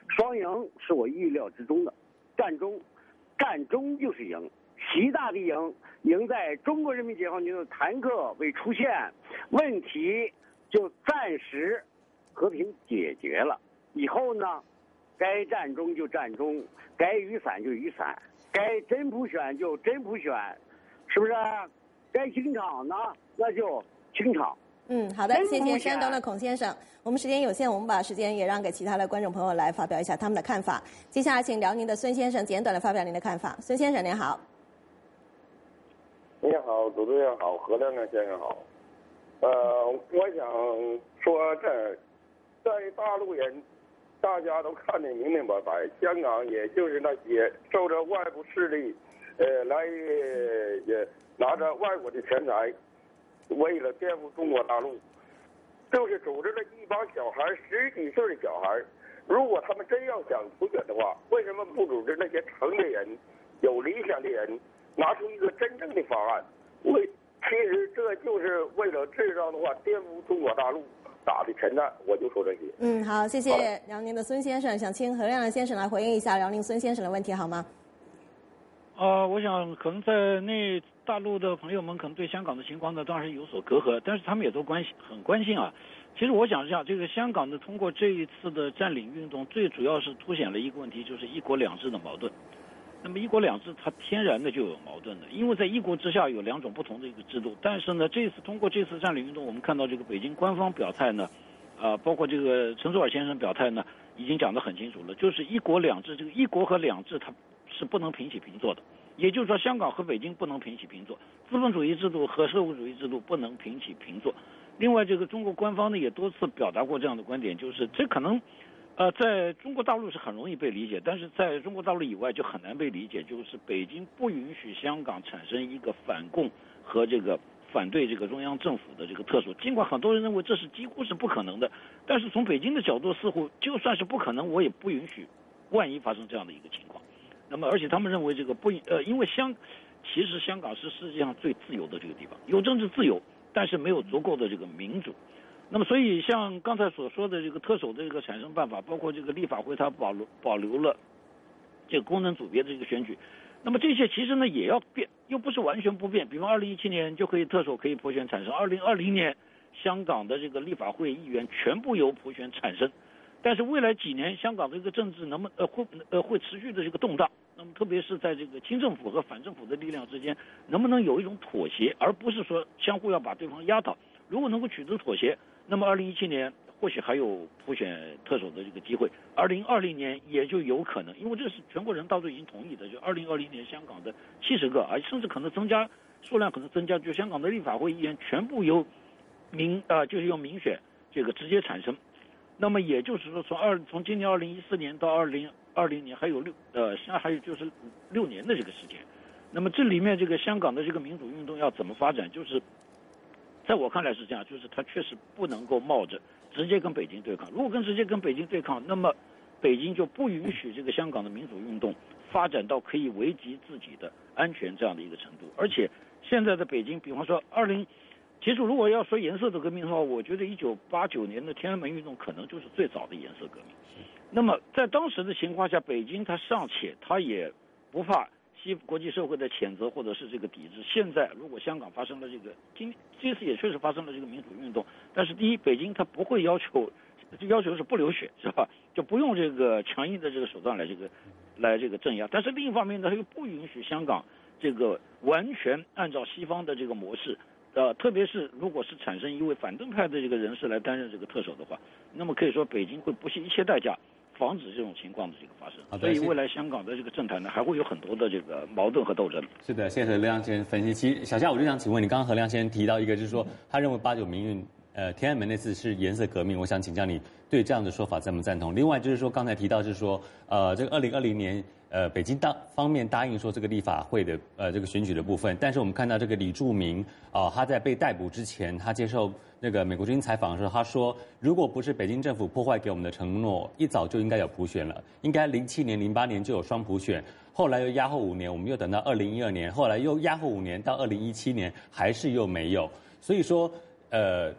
双赢是我意料之中的。战中就是赢，习大的赢在中国人民解放军的坦克未出现，问题就暂时和平解决了。以后呢，该战中就战中，该雨伞就雨伞，该真普选就真普选，是不是？该清场呢，那就清场。 好的，谢谢山东的孔先生。我们时间有限，我们把时间也让给其他的观众朋友来发表一下他们的看法。接下来，请辽宁的孙先生简短的发表您的看法。孙先生您好。 你好，主持人好，何亮亮先生好。我想说在大陆人，大家都看得明明白白，香港也就是那些受着外部势力，来拿着外国的钱财，为了颠覆中国大陆，就是组织了一帮小孩，10几岁的小孩。如果他们真要想普选的话，为什么不组织那些成年人、有理想的人，拿出一个真正的方案？其实这就是为了制造的话颠覆中国大陆打的前站。我就说这些。 好，谢谢辽宁的孙先生，想请何亮亮先生来回应一下辽宁孙先生的问题，好吗？ 我想可能在大陆的朋友们可能对香港的情况呢，当然是有所隔阂，但是他们也都很关心啊。其实我想一下，这个香港呢，通过这一次的占领运动，最主要是凸显了一个问题，就是一国两制的矛盾。那么一国两制它天然的就有矛盾的，因为在一国之下有2种不同的一个制度。但是呢，通过这次占领运动，我们看到这个北京官方表态呢，包括这个陈佐洱先生表态呢，已经讲得很清楚了，就是一国两制，这个一国和两制它是不能平起平坐的。也就是说，香港和北京不能平起平坐，资本主义制度和社会主义制度不能平起平坐。另外，这个中国官方呢也多次表达过这样的观点，就是这可能，在中国大陆是很容易被理解，但是在中国大陆以外就很难被理解，就是北京不允许香港产生一个反共和这个反对这个中央政府的这个特首。尽管很多人认为这是几乎是不可能的，但是从北京的角度，似乎就算是不可能，我也不允许，万一发生这样的一个情况。那么，而且他们认为这个因为其实香港是世界上最自由的这个地方，有政治自由，但是没有足够的这个民主。那么，所以像刚才所说的这个特首的这个产生办法，包括这个立法会它保留了这个功能组别的这个选举，那么这些其实呢也要变，又不是完全不变。比方2017年就可以特首可以普选产生，2020年香港的这个立法会议员全部由普选产生。但是未来几年，香港这个政治会持续的这个动荡。那么特别是在这个亲政府和反政府的力量之间，能不能有一种妥协，而不是说相互要把对方压倒？如果能够取得妥协，那么2017年或许还有普选特首的这个机会，2020年也就有可能，因为这是全国人大都已经同意的，就2020年香港的70个，甚至可能增加数量，可能增加，就香港的立法会议员全部由就是用民选这个直接产生。那么也就是说，从今年2014年到2020年还有现在还有就是6年的这个时间。那么这里面这个香港的这个民主运动要怎么发展，就是在我看来是这样，就是它确实不能够冒着直接跟北京对抗。如果直接跟北京对抗，那么北京就不允许这个香港的民主运动发展到可以危及自己的安全这样的一个程度。而且现在的北京，比方说其实如果要说颜色的革命的话，我觉得1989年的天安门运动可能就是最早的颜色革命。那么在当时的情况下，北京它尚且它也不怕国际社会的谴责或者是这个抵制。现在如果香港发生了这次也确实发生了这个民主运动，但是第一，北京它不会要求是不流血，是吧？就不用这个强硬的这个手段来这个镇压。但是另一方面呢，它又不允许香港这个完全按照西方的这个模式。特别是如果是产生一位反动派的这个人士来担任这个特首的话，那么可以说北京会不惜一切代价防止这种情况的这个发生。所以未来香港的这个政坛呢，还会有很多的这个矛盾和斗争。 是的，谢谢何亮先生分析。其实小夏，我就想请问你，刚刚何亮先生提到一个，就是说他认为89民运天安门那次是颜色革命，我想请教你对这样的说法赞不赞同？另外就是说刚才提到就是说这个2020年。北京方面答应说这个立法会的这个选举的部分，但是我们看到这个李柱铭他在被逮捕之前，他接受那个美国之音采访的时候，他说如果不是北京政府破坏给我们的承诺，一早就应该有普选了，应该07年、08年就有双普选，后来又压后5年，我们又等到2012年，后来又压后5年到2017年，还是又没有。所以说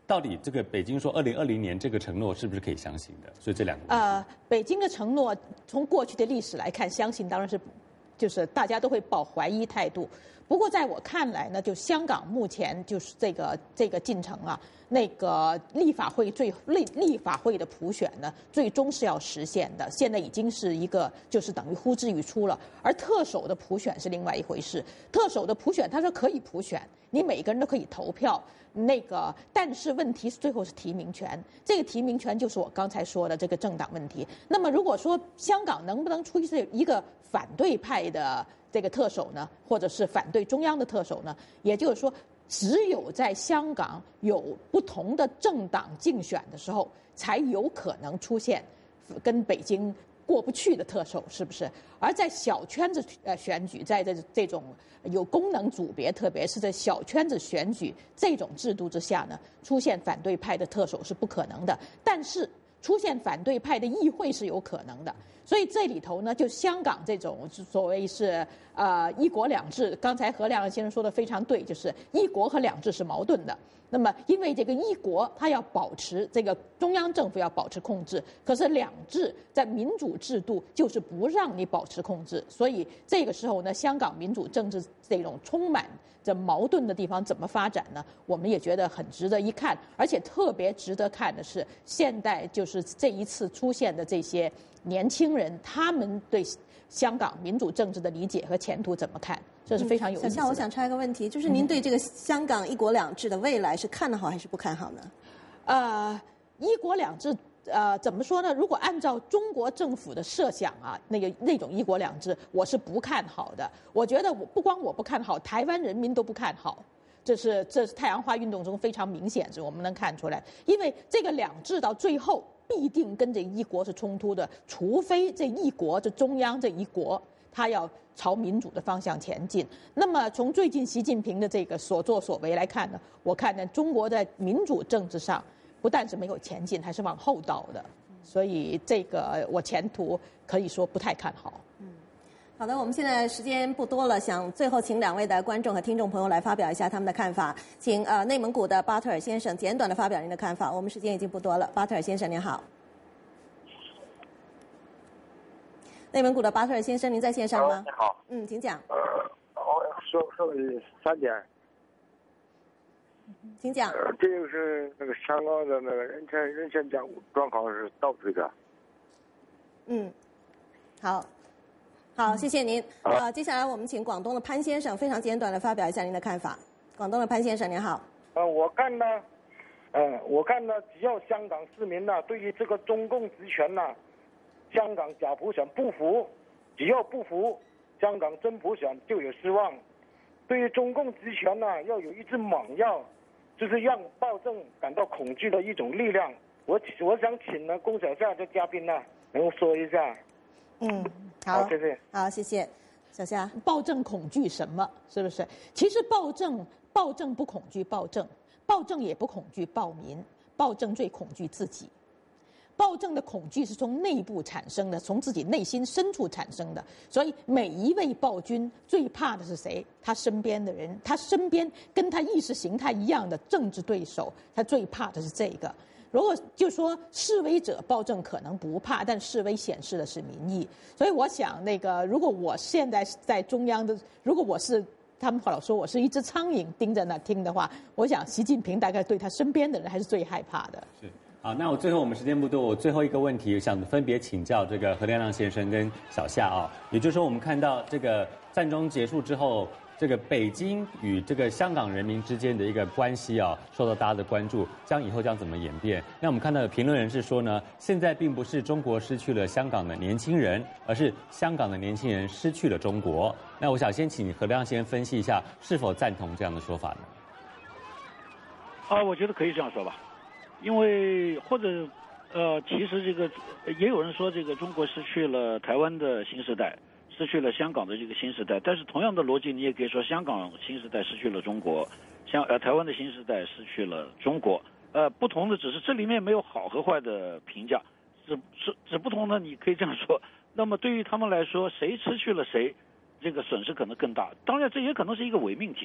到底这个北京说2020年这个承诺是不是可以相信的？所以这两个北京的承诺从过去的历史来看，相信当然是就是大家都会抱怀疑态度。不过在我看来呢，就香港目前就是这个进程啊，那个立法会的普选呢，最终是要实现的。现在已经是一个就是等于呼之欲出了。而特首的普选是另外一回事。特首的普选，他说可以普选，你每个人都可以投票。但是问题是最后是提名权，这个提名权就是我刚才说的这个政党问题。那么如果说香港能不能出现一个反对派的这个特首呢，或者是反对中央的特首呢？也就是说，只有在香港有不同的政党竞选的时候，才有可能出现跟北京过不去的特首，是不是？而在小圈子选举，在这种有功能组别，特别是在小圈子选举这种制度之下呢，出现反对派的特首是不可能的。但是出现反对派的议会是有可能的。所以这里头呢，就香港这种所谓是一国两制，刚才何亮先生说的非常对，就是一国和两制是矛盾的。那么因为这个一国它要保持这个中央政府要保持控制，可是两制在民主制度就是不让你保持控制，所以这个时候呢，香港民主政治这种充满这矛盾的地方怎么发展呢？我们也觉得很值得一看，而且特别值得看的是，现在就是这一次出现的这些年轻人，他们对香港民主政治的理解和前途怎么看？这是非常有意思的。 小夏，我想插一个问题，就是您对这个香港一国两制的未来是看好还是不看好呢？ 一国两制。怎么说呢？如果按照中国政府的设想啊，那种一国两制，我是不看好的。我觉得不光我不看好，台湾人民都不看好。这是太阳花运动中非常明显，我们能看出来。因为这个两制到最后必定跟这一国是冲突的，除非这一国这中央这一国他要朝民主的方向前进。那么从最近习近平的这个所作所为来看呢，我看呢中国在民主政治上不但是没有前进，还是往后倒的，所以这个我前途可以说不太看好。 好的，我们现在时间不多了，想最后请两位的观众和听众朋友来发表一下他们的看法。请内蒙古的巴特尔先生简短的发表您的看法。我们时间已经不多了，巴特尔先生您好。内蒙古的巴特尔先生，您在线上吗？ 你好。 请讲。 我说3点。 请讲。 这就是那个香港的那个人权状况是倒退的。 好，谢谢您。接下来我们请广东的潘先生非常简短的发表一下您的看法。广东的潘先生您好。 我看呢，只要香港市民呢对于这个中共职权呢，香港假普选不服，只要不服，香港真普选就有希望。对于中共职权呢，要有一支猛药，就是让暴政感到恐惧的一种力量。我想请呢龚小夏的嘉宾呢能说一下。 好， 谢谢。 好，谢谢。小夏， 暴政恐惧什么？是不是？其实暴政不恐惧暴政，暴政也不恐惧暴民，暴政最恐惧自己。暴政的恐惧是从内部产生的，从自己内心深处产生的。所以每一位暴君最怕的是谁？他身边的人，他身边跟他意识形态一样的政治对手，他最怕的是这个。如果就说示威者暴政可能不怕，但示威显示的是民意。所以我想，如果我现在在中央的，如果我是他们老说我是一只苍蝇盯着那听的话，我想习近平大概对他身边的人还是最害怕的。 是。好，那我最后我们时间不多，我最后一个问题想分别请教这个何亮亮先生跟小夏啊，也就是说我们看到这个战争结束之后，这个北京与这个香港人民之间的一个关系啊，受到大家的关注，以后将怎么演变？那我们看到有评论人士说呢，现在并不是中国失去了香港的年轻人，而是香港的年轻人失去了中国。那我想先请何亮亮先分析一下，是否赞同这样的说法呢？我觉得可以这样说吧。因为其实这个也有人说，这个中国失去了台湾的新时代，失去了香港的这个新时代。但是同样的逻辑，你也可以说香港新时代失去了中国，台湾的新时代失去了中国。不同的只是这里面没有好和坏的评价，只不同的你可以这样说。那么对于他们来说，谁失去了谁，这个损失可能更大。当然，这也可能是一个伪命题了。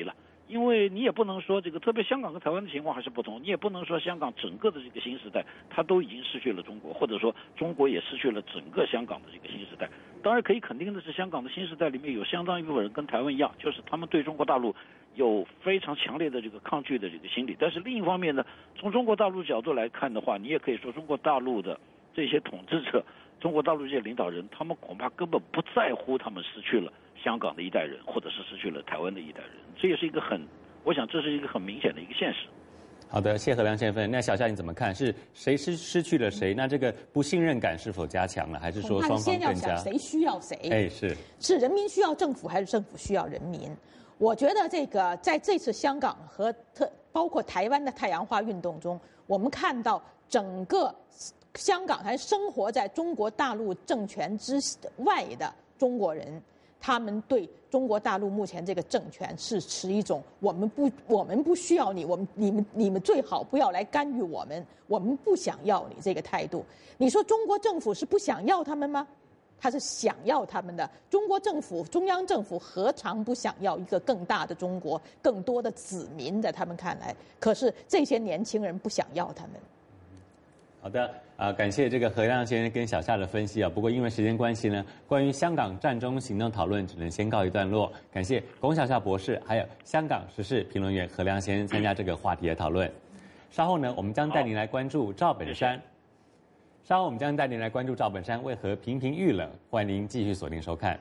因为你也不能说这个，特别香港跟台湾的情况还是不同，你也不能说香港整个的这个新时代，它都已经失去了中国，或者说中国也失去了整个香港的这个新时代。当然可以肯定的是，香港的新时代里面有相当一部分人跟台湾一样，就是他们对中国大陆有非常强烈的这个抗拒的这个心理。但是另一方面呢，从中国大陆角度来看的话，你也可以说中国大陆的这些统治者，中国大陆这些领导人，他们恐怕根本不在乎他们失去了香港的一代人，或者是失去了台湾的一代人。这也是一个我想这是一个很明显的一个现实。 好的，谢和亮先生。那小夏你怎么看？是谁失去了谁？那这个不信任感是否加强了，还是说双方更加？ 先要想谁需要谁？ 哎， 是人民需要政府，还是政府需要人民？我觉得这个在这次香港和包括台湾的太阳花运动中，我们看到整个香港还生活在中国大陆政权之外的中国人，他们对中国大陆目前这个政权是持一种我们不需要你，你们最好不要来干预我们不想要你这个态度。你说中国政府是不想要他们吗？他是想要他们的。中国政府、中央政府何尝不想要一个更大的中国、更多的子民？在他们看来，可是这些年轻人不想要他们。 好的，感谢这个何亮先生跟小夏的分析啊。不过因为时间关系呢，关于香港战中行动讨论只能先告一段落。感谢龚小夏博士，还有香港时事评论员何亮先生参加这个话题的讨论。稍后呢，我们将带您来关注赵本山。稍后我们将带您来关注赵本山为何频频遇冷，欢迎您继续锁定收看。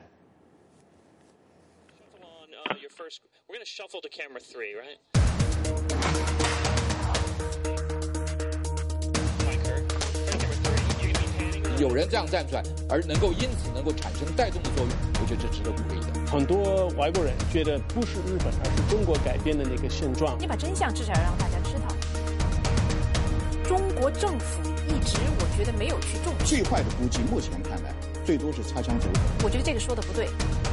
We're going to shuffle to camera 3, right? 有人这样站出来，而因此能够产生带动的作用，我觉得这值得鼓励的。 很多外国人觉得不是日本，而是中国改变的那个现状。 你把真相至少要让大家知道。中国政府一直我觉得没有去重视。 最坏的估计，目前看来，最多是擦枪走火。 我觉得这个说的不对。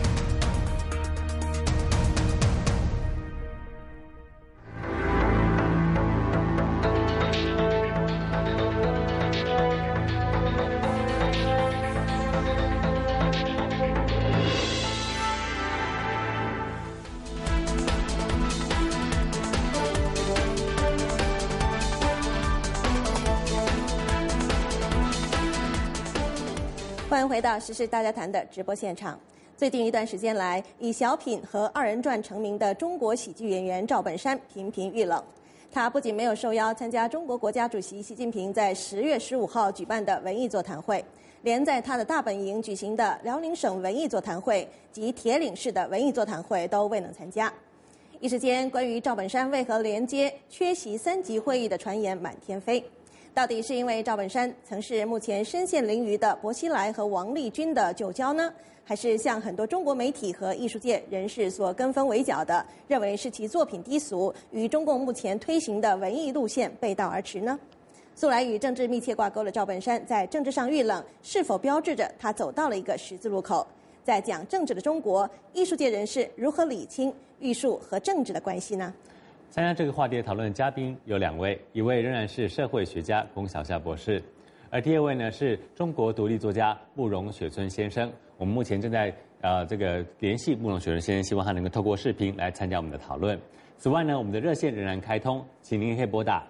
欢迎回到《时事大家谈》的直播现场。最近一段时间来，以小品和二人转成名的中国喜剧演员赵本山频频遇冷。他不仅没有受邀参加中国国家主席习近平在10月15号举办的文艺座谈会，连在他的大本营举行的辽宁省文艺座谈会及铁岭市的文艺座谈会都未能参加。一时间，关于赵本山为何连接缺席3级会议的传言满天飞。到底是因为赵本山曾是目前身陷囹圄的薄熙来和王立军的旧交呢？还是像很多中国媒体和艺术界人士所跟风围剿的，认为是其作品低俗，与中共目前推行的文艺路线背道而驰呢？素来与政治密切挂钩的赵本山在政治上遇冷，是否标志着他走到了一个十字路口？在讲政治的中国，艺术界人士如何理清艺术和政治的关系呢？ 参加这个话题的讨论嘉宾有2位，一位仍然是社会学家龚小夏博士，而第2位呢是中国独立作家慕容雪村先生。我们目前正在这个联系慕容雪村先生，希望他能够透过视频来参加我们的讨论。此外呢，我们的热线仍然开通，请您可以拨打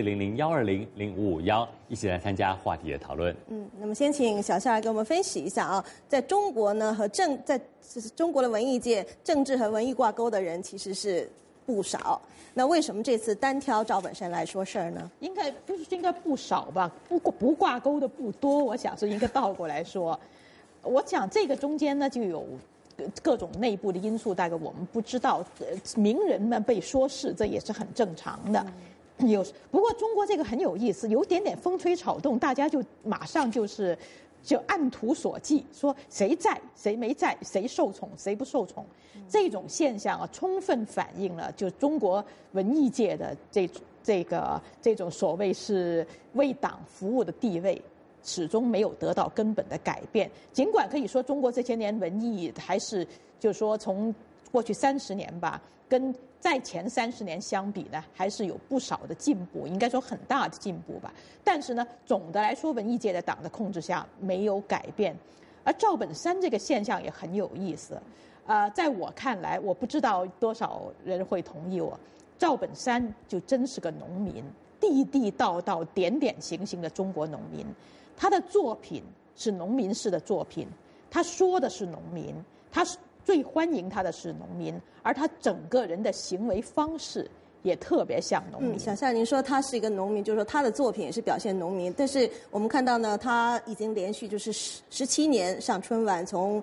400-120-0551，一起来参加话题的讨论。 那么先请小夏来给我们分析一下啊，在中国呢在中国的文艺界，政治和文艺挂钩的人其实是不少。那为什么这次单挑赵本山来说事儿呢？应该不少吧，不挂钩的不多。我想是应该倒过来说。我讲这个中间呢，就有各种内部的因素，大概我们不知道。名人们被说是，这也是很正常的。不过中国这个很有意思，有点风吹草动，大家就马上就按图索骥，说谁在谁没在，谁受宠谁不受宠。这种现象啊，充分反映了就中国文艺界的这种所谓是为党服务的地位，始终没有得到根本的改变。尽管可以说中国这些年文艺还是就是说从过去30年吧，跟在前30年相比呢，还是有不少的进步，应该说很大的进步吧。但是呢，总的来说，文艺界在党的控制下没有改变。而赵本山这个现象也很有意思。 在我看来，我不知道多少人会同意我，赵本山就真是个农民，地地道道、点点行行的中国农民。他的作品是农民式的作品，他说的是农民，他最欢迎他的是农民，而他整个人的行为方式也特别像农民。 小夏，您说他是一个农民，就是说他的作品也是表现农民，但是我们看到呢，他已经连续就是17年上春晚，从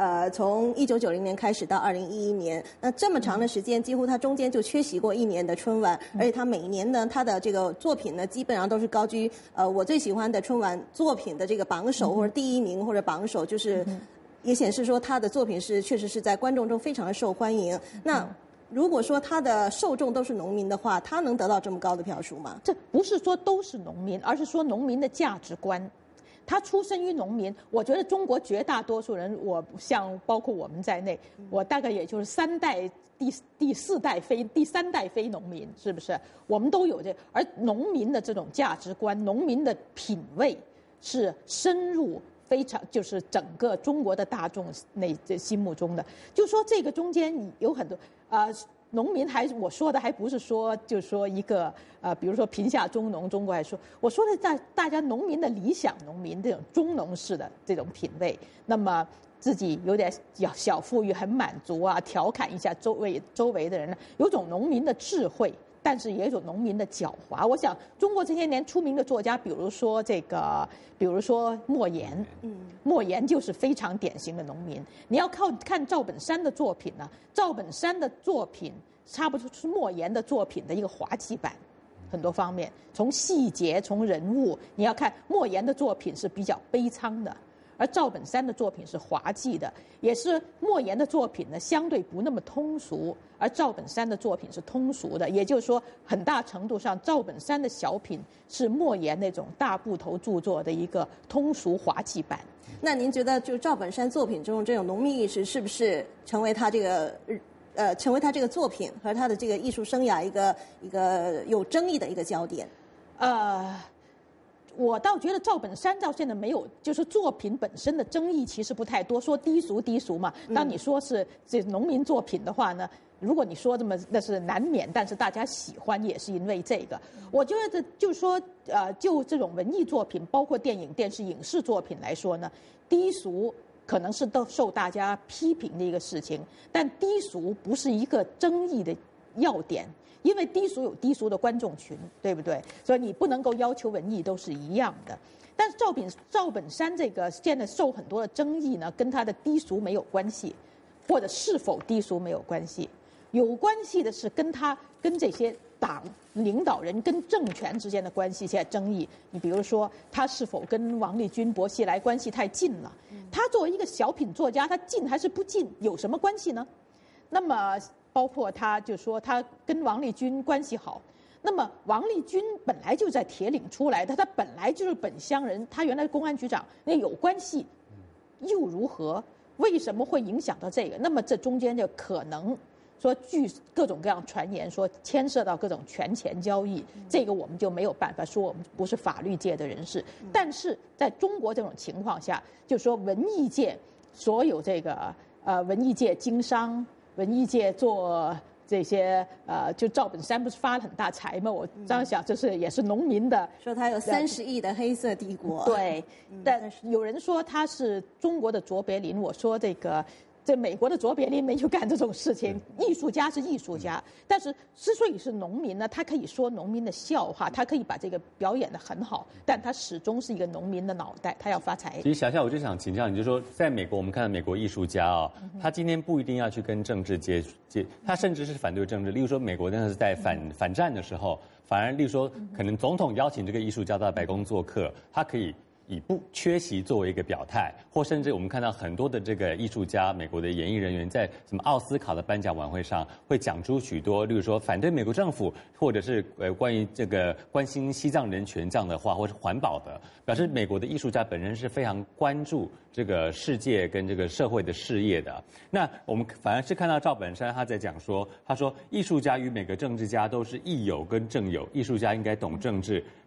1990年开始到2011年，那这么长的时间，几乎他中间就缺席过1年的春晚，而且他每一年呢，他的这个作品呢，基本上都是高居我最喜欢的春晚作品的这个榜首或者第1名或者榜首，就是也显示说他的作品确实是在观众中非常的受欢迎。那如果说他的受众都是农民的话，他能得到这么高的票数吗？ 这不是说都是农民，而是说农民的价值观。他出身于农民，我觉得中国绝大多数人，像包括我们在内，我大概也就是3代、第4代第3代非农民，是不是？我们都有这，而农民的这种价值观、农民的品味是深入非常，就是整个中国的大众心目中的。就说这个中间有很多农民我说的还不是说，就是说一个比如说贫下中农，中国还说，我说的大家农民的理想农民这种中农式的这种品味，那么自己有点小富裕，很满足啊，调侃一下周围的人呢，有种农民的智慧。但是也有一种农民的狡猾。我想，中国这些年出名的作家，比如说莫言，莫言就是非常典型的农民。你要看赵本山的作品呢，赵本山的作品差不多是莫言的作品的一个滑稽版，很多方面，从细节，从人物，你要看莫言的作品是比较悲怆的。而赵本山的作品是滑稽的，也是莫言的作品呢相对不那么通俗，而赵本山的作品是通俗的。也就是说，很大程度上，赵本山的小品是莫言那种大部头著作的一个通俗滑稽版。 那您觉得，就赵本山作品中这种农民意识，是不是成为他这个作品和他的这个艺术生涯一个有争议的一个焦点？ 我倒觉得赵本山到现在没有，就是作品本身的争议其实不太多。说低俗嘛，当你说是这农民作品的话呢，如果你说这么那是难免，但是大家喜欢也是因为这个。我觉得就是说，就这种文艺作品，包括电影、电视、影视作品来说呢，低俗可能是都受大家批评的一个事情，但低俗不是一个争议的要点。因为低俗有低俗的观众群，对不对？所以你不能够要求文艺都是一样的。但是赵本山这个现在受很多的争议呢，跟他的低俗没有关系，或者是否低俗没有关系。有关系的是跟这些党领导人跟政权之间的关系现在争议。你比如说，他是否跟王立军、薄熙来关系太近了？他作为一个小品作家，他近还是不近，有什么关系呢？那么包括他就说他跟王立军关系好，那么王立军本来就在铁岭出来的，他本来就是本乡人，他原来公安局长，那有关系又如何？为什么会影响到这个？那么这中间就可能说据各种各样传言说牵涉到各种权钱交易，这个我们就没有办法说，我们不是法律界的人士。但是在中国这种情况下，就说文艺界所有这个文艺界经商。文艺界做这些就赵本山不是发了很大财吗？我这样想，就是也是农民的， 说他有30亿的黑色帝国。 对，但有人说他是中国的卓别林，我说这美国的卓别林没有干这种事情。艺术家是艺术家，但是之所以是农民呢，他可以说农民的笑话，他可以把这个表演得很好，但他始终是一个农民的脑袋，他要发财。 其实小夏，我就想请教你，就说在美国，我们看到美国艺术家他今天不一定要去跟政治接，他甚至是反对政治。例如说，美国那是在反战的时候，反而例如说，可能总统邀请这个艺术家到白宫做客，他可以以不缺席作为一个表态，或甚至我们看到很多的这个艺术家、美国的演艺人员在什么奥斯卡的颁奖晚会上，会讲出许多，例如说反对美国政府，或者是关于这个关心西藏人权这样的话，或是环保的，表示美国的艺术家本身是非常关注这个世界跟这个社会的事业的。那我们反而是看到赵本山他在讲说，他说艺术家与每个政治家都是亦友跟正友，艺术家应该懂政治，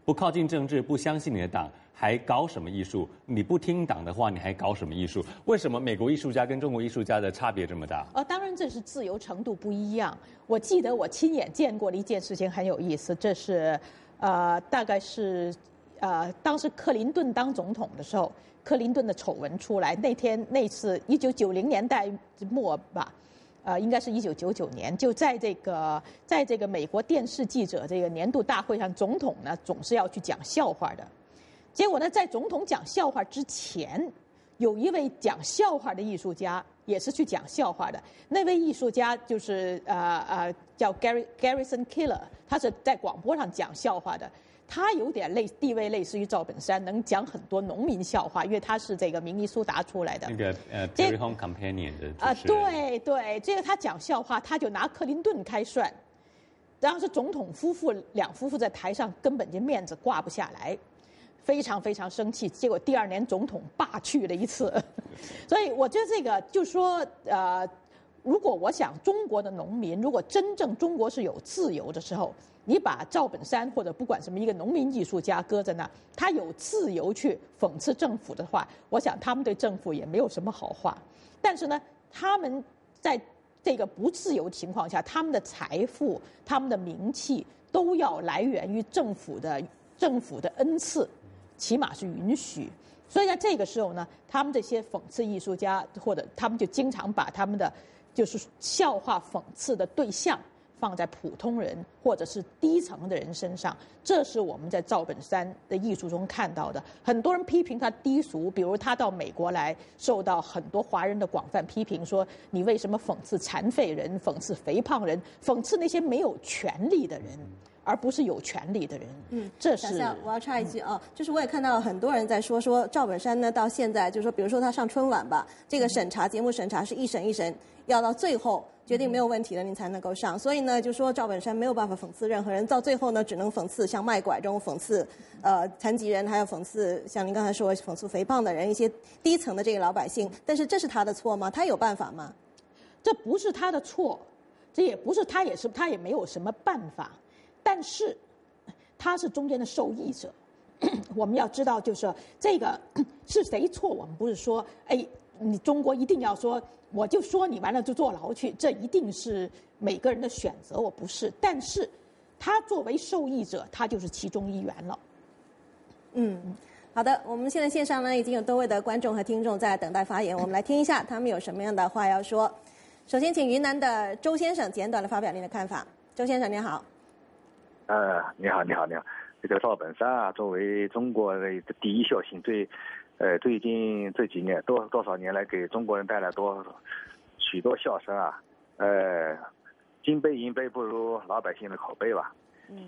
不靠近政治，不相信你的党，还搞什么艺术？你不听党的话，你还搞什么艺术？为什么美国艺术家跟中国艺术家的差别这么大？ 当然这是自由程度不一样。我记得我亲眼见过的一件事情很有意思，这是大概是当时克林顿当总统的时候，克林顿的丑闻出来，那次1990年代末吧。应该是1999年，就在这个美国电视记者这个年度大会上，总统呢总是要去讲笑话的。结果呢，在总统讲笑话之前，有一位讲笑话的艺术家也是去讲笑话的。那位艺术家就是叫 Garrison Keillor， 他是在广播上讲笑话的。他有点地位类似于赵本山，能讲很多农民笑话，因为他是这个明尼苏达出来的。 那个Terry Home Companion 的主持人。 对，这个他讲笑话，他就拿克林顿开涮，然后是总统两夫妇在台上根本就面子挂不下来，非常非常生气。结果第2年总统罢去了一次，所以我觉得这个就说如果我想中国的农民，如果真正中国是有自由的时候，你把赵本山或者不管什么一个农民艺术家搁在那，他有自由去讽刺政府的话，我想他们对政府也没有什么好话。但是呢，他们在这个不自由的情况下，他们的财富、他们的名气都要来源于政府的恩赐，起码是允许。所以在这个时候呢，他们这些讽刺艺术家或者他们就经常把他们的就是笑话讽刺的对象放在普通人或者是低层的人身上，这是我们在赵本山的艺术中看到的。很多人批评他低俗，比如他到美国来，受到很多华人的广泛批评，说你为什么讽刺残废人、讽刺肥胖人、讽刺那些没有权利的人，而不是有权利的人。这是。 我要插一句啊，就是我也看到很多人在说赵本山呢，到现在就是说，比如说他上春晚吧，这个节目审查是一审一审，要到最后决定没有问题了，你才能够上。所以呢，就说赵本山没有办法讽刺任何人，到最后呢，只能讽刺像卖拐这种讽刺残疾人，还有讽刺像您刚才说讽刺肥胖的人，一些低层的这个老百姓。但是这是他的错吗？他有办法吗？ 这不是他的错，这也不是他也没有什么办法。但是他是中间的受益者，我们要知道，就是这个是谁错，我们不是说你中国一定要说我就说你完了就坐牢去，这一定是每个人的选择，我不是。但是他作为受益者，他就是其中一员了。 好的，我们现在线上呢已经有多位的观众和听众在等待发言，我们来听一下他们有什么样的话要说。首先请云南的周先生简短的发表您的看法。周先生您好。 你好。这个赵本山啊，作为中国的第一笑星，最近这几年多少年来给中国人带来许多笑声啊，金杯银杯不如老百姓的口碑吧。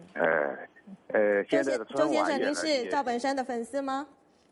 现在的春晚周先生，您是赵本山的粉丝吗？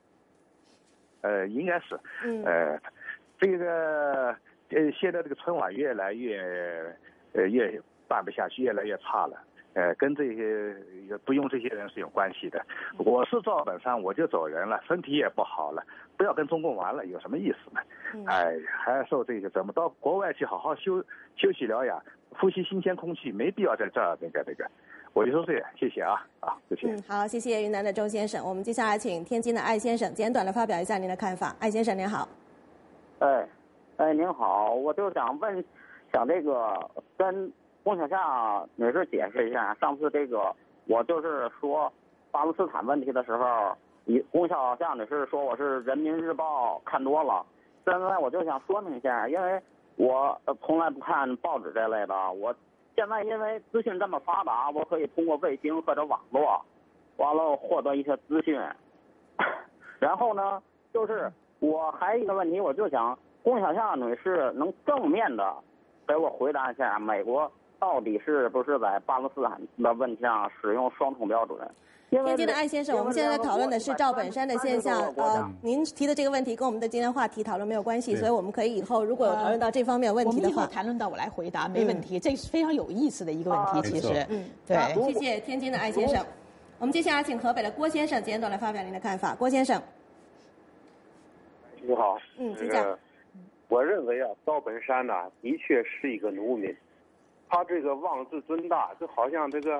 应该是。这个现在这个春晚越来越办不下去，越来越差了。跟这些不用这些人是有关系的。我是赵本山，我就走人了，身体也不好了，不要跟中共玩了，有什么意思呢？还受这个，怎么到国外去好好休息疗养，呼吸新鲜空气，没必要在这儿那个。我就说这个，谢谢啊，谢谢。 好，谢谢云南的周先生。我们接下来请天津的艾先生简短的发表一下您的看法。艾先生您好。 您好，我就想这个跟龚小夏女士解释一下，上次这个我就是说巴勒斯坦问题的时候，龚小夏女士说我是人民日报看多了，现在我就想说明一下，因为我从来不看报纸这类的，我现在因为资讯这么发达，我可以通过卫星或者网络，完了获得一些资讯。然后呢，就是我还有一个问题，我就想龚小夏女士能正面的给我回答一下，美国到底是不是在巴勒斯坦的问题上使用双重标准？ 天津的艾先生，我们现在讨论的是赵本山的现象。您提的这个问题跟我们的今天话题讨论没有关系，所以我们可以以后如果有讨论到这方面问题的话， 我们以后谈论到我来回答，没问题。这是非常有意思的一个问题，其实。 对，谢谢天津的艾先生。我们接下来请河北的郭先生简短来发表您的看法。郭先生。 你好。 请讲。 我认为啊，赵本山呢，的确是一个农民。他这个妄自尊大，就好像这个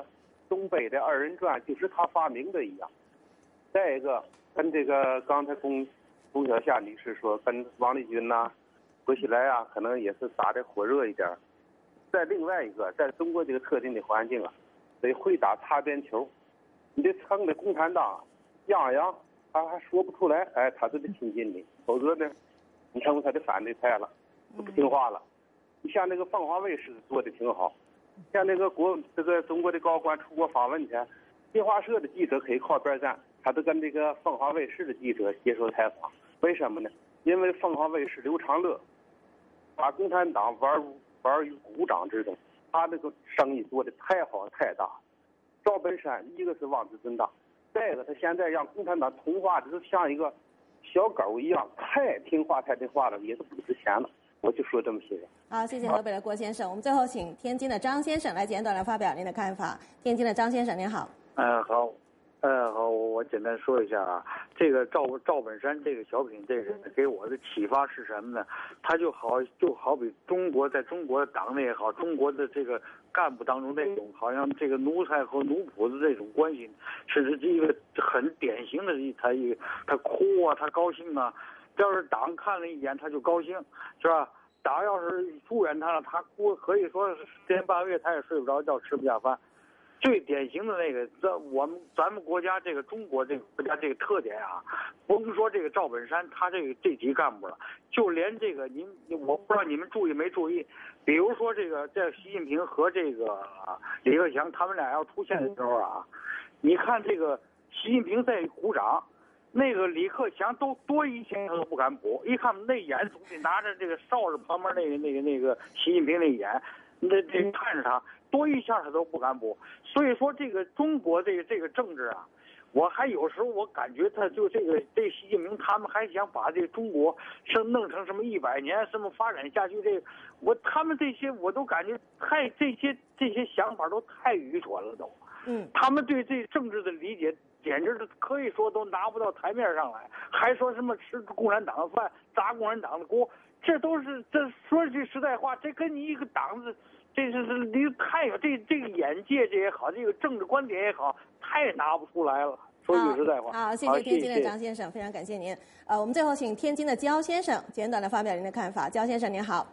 东北的二人转就是他发明的一样。再一个，跟这个刚才龚小夏女士说，跟王立军呐、合起来啊，可能也是打得火热一点。再另外一个，在中国这个特定的环境啊，得会打擦边球。你得撑着共产党泱泱，他还说不出来，哎，他就得亲近你，否则呢，你成为他的反对派了，不听话了。你像那个凤凰卫视做的挺好，像那个中国的高官出国访问去，新华社的记者可以靠边站，他都跟这个凤凰卫视的记者接受采访。为什么呢？因为凤凰卫视刘长乐把共产党玩于股掌之中，他那个生意做的太好太大。赵本山一个是妄自尊大，再一个他现在让共产党同化的就像一个小狗一样，太听话了，也是不值钱了。我就说这么些人。 好，谢谢河北的郭先生。我们最后请天津的张先生来简短的发表您的看法。天津的张先生您好。 好。好，我简单说一下啊，这个赵本山这个小品，这个给我的启发是什么呢？他就好比在中国党内也好，中国的这个干部当中那种好像这个奴才和奴仆的这种关系，是一个很典型的他哭啊，他高兴啊，要是党看了一眼他就高兴，是吧？党要是疏远他了，他哭，可以说10天半个月他也睡不着觉，吃不下饭。最典型的那个，咱们国家这个中国这个国家这个特点啊，甭说这个赵本山他这级干部了，就连这个我不知道你们注意没注意，比如说这习近平和这个李克强他们俩要出现的时候啊，你看这个习近平在鼓掌，那个李克强都多一下他都不敢补，一看那眼总得拿着这个哨子旁边那个习近平那眼，这看着他。多一下他都不敢补，所以说这个中国这个政治啊，我还有时候我感觉他就这习近平他们还想把这个中国弄成什么100年什么发展下去，他们这些我都感觉这些想法都太愚蠢了都。他们对这政治的理解简直是可以说都拿不到台面上来，还说什么吃共产党的饭砸共产党的锅，这说句实在话，这跟你一个党子。这是你太有这个眼界这也好，这个政治观点也好，太拿不出来了。说句实在话。 好，谢谢天津的张先生，非常感谢您。我们最后请天津的焦先生简短的发表您的看法。焦先生您好。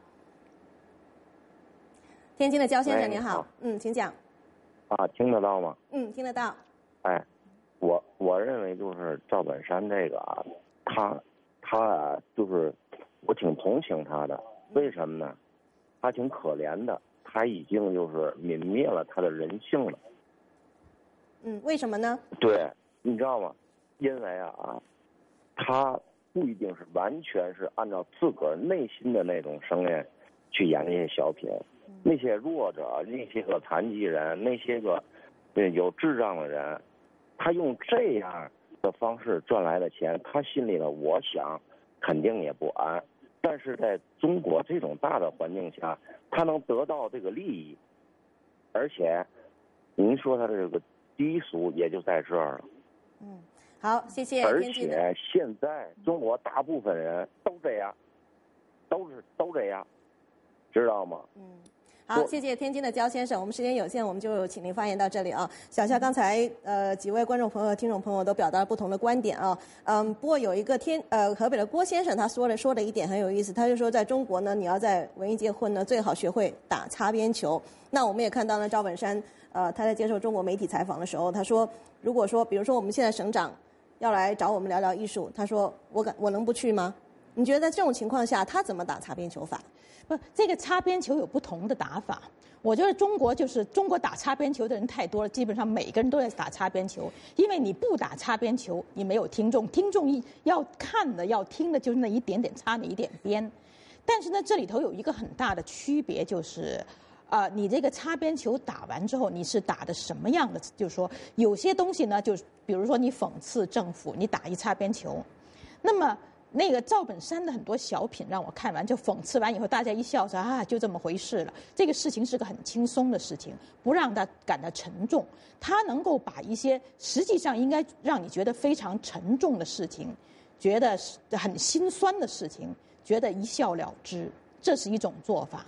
天津的焦先生您好，请讲。 听得到吗？ 听得到。 我认为就是赵本山这个啊，他就是我挺同情他的，为什么呢？他挺可怜的。他已经就是泯灭了他的人性了。 为什么呢？ 对，你知道吗？因为他不一定是完全是按照自个儿内心的那种声音去演那些小品，那些弱者、那些个残疾人、那些个有智障的人，他用这样的方式赚来的钱，他心里呢，我想肯定也不安。但是在中国这种大的环境下，他能得到这个利益，而且您说他的这个低俗也就在这儿了。 好，谢谢。 而且现在中国大部分人都这样，都这样，知道吗？ 好，谢谢天津的焦先生。我们时间有限，我们就请您发言到这里啊。小夏刚才几位观众朋友、听众朋友都表达了不同的观点啊。不过有一个河北的郭先生他说的一点很有意思，他就说在中国呢，你要在文艺界混呢，最好学会打擦边球。那我们也看到了赵本山他在接受中国媒体采访的时候，他说，如果说比如说我们现在省长要来找我们聊聊艺术，他说我能不去吗？你觉得在这种情况下，他怎么打擦边球法？ 不，这个擦边球有不同的打法。我觉得中国打擦边球的人太多了，基本上每个人都在打擦边球。因为你不打擦边球，你没有听众，听众要看的、要听的就是那一点点擦那一点边。但是呢，这里头有一个很大的区别，就是你这个擦边球打完之后，你是打的什么样的？就是说，有些东西呢，就比如说你讽刺政府，你打一擦边球，那么。那个赵本山的很多小品让我看完，就讽刺完以后，大家一笑说就这么回事了。这个事情是个很轻松的事情，不让他感到沉重。他能够把一些实际上应该让你觉得非常沉重的事情，觉得很心酸的事情，觉得一笑了之，这是一种做法。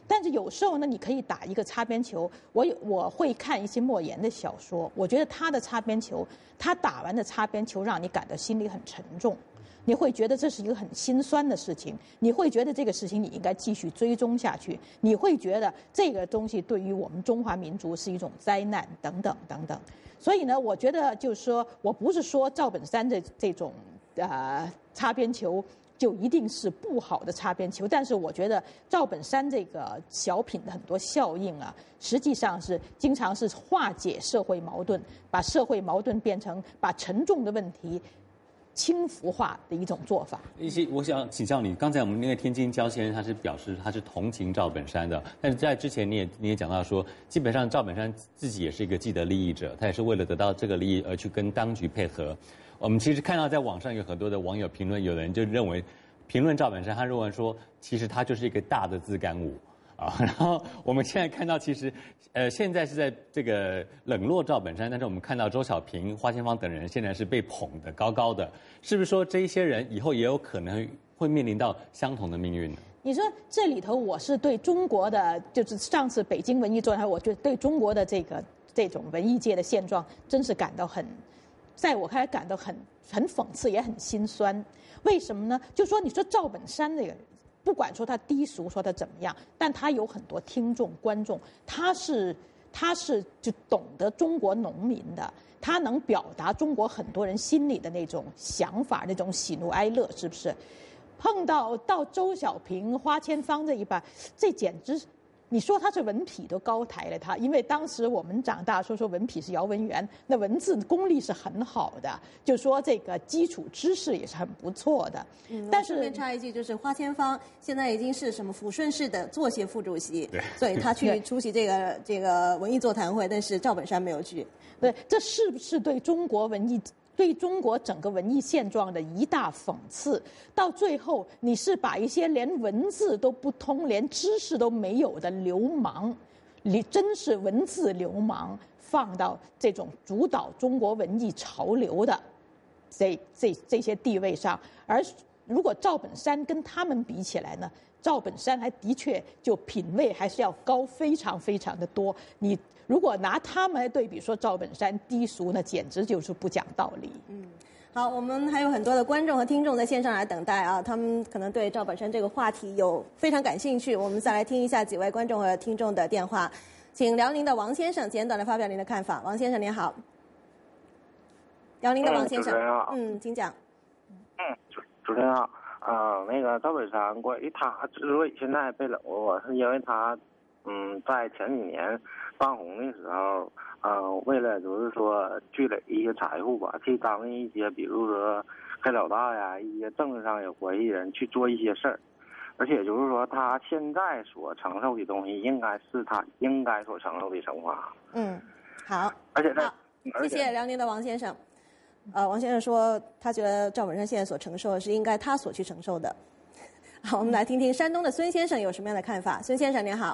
但是有时候呢，你可以打一个擦边球。我会看一些莫言的小说，我觉得他的擦边球，他打完的擦边球让你感到心里很沉重。你会觉得这是一个很心酸的事情，你会觉得这个事情你应该继续追踪下去，你会觉得这个东西对于我们中华民族是一种灾难，等等等等。所以呢，我觉得就是说我不是说赵本山的这种擦边球就一定是不好的擦边球，但是我觉得赵本山这个小品的很多效应啊，实际上是经常是化解社会矛盾，把社会矛盾变成把沉重的问题轻浮化的一种做法。 我想请教你，刚才我们那个天津焦先生他是表示他是同情赵本山的，但是在之前你也讲到说，基本上赵本山自己也是一个既得利益者，他也是为了得到这个利益而去跟当局配合。我们其实看到在网上有很多的网友评论，有人就认为评论赵本山，他认为说其实他就是一个大的自干五。然后我们现在看到，其实，现在是在这个冷落赵本山，但是我们看到周小平、花千芳等人现在是被捧得高高的，是不是说这一些人以后也有可能会面临到相同的命运呢？ 你说这里头，我是对中国的，就是上次北京文艺座谈会，我觉得对中国的这种文艺界的现状，真是感到在我看来感到很讽刺，也很心酸。为什么呢？就说你说赵本山这个人，不管说他低俗，说他怎么样，但他有很多听众观众，他是就懂得中国农民的，他能表达中国很多人心里的那种想法，那种喜怒哀乐，是不是？碰到周小平、花千芳这一把，这简直，你说他是文痞都高抬了他，因为当时我们长大说文痞是姚文元，那文字功力是很好的，就说这个基础知识也是很不错的。但是顺便插一句，就是花千芳现在已经是什么抚顺市的作协副主席，所以他去出席这个文艺座谈会，但是赵本山没有去。 对，这是不是对中国文艺？对中国整个文艺现状的一大讽刺，到最后你是把一些连文字都不通、连知识都没有的流氓，真是文字流氓，放到这种主导中国文艺潮流的这些地位上。而如果赵本山跟他们比起来呢，赵本山还的确就品味还是要高非常非常的多。你如果拿他们来对比，说赵本山低俗，那简直就是不讲道理。 好，我们还有很多的观众和听众在线上来等待啊，他们可能对赵本山这个话题有非常感兴趣。我们再来听一下几位观众和听众的电话，请辽宁的王先生简短的发表您的看法。王先生您好。辽宁的王先生，请讲。 主持人好。那个赵本山，关于他之所以现在被冷落，是因为他在前几年当红的时候，为了就是说积累一些财富吧，去当一些比如说黑老大呀，一些政治上有关系人去做一些事儿，而且就是说他现在所承受的东西，应该是他应该所承受的惩罚。 好。 而且谢谢辽宁的王先生。王先生说，他觉得赵本山现在所承受的是应该他所去承受的。好，我们来听听山东的孙先生有什么样的看法。孙先生您好。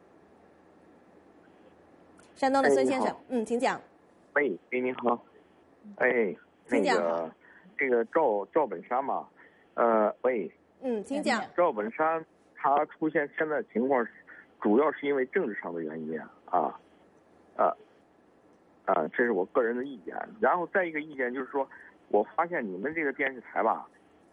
山东的孙先生，请讲。 喂，你好。 请讲。 这个赵本山嘛， 请讲。 赵本山他出现现在的情况，主要是因为政治上的原因这是我个人的意见。然后再一个意见就是说，我发现你们这个电视台吧，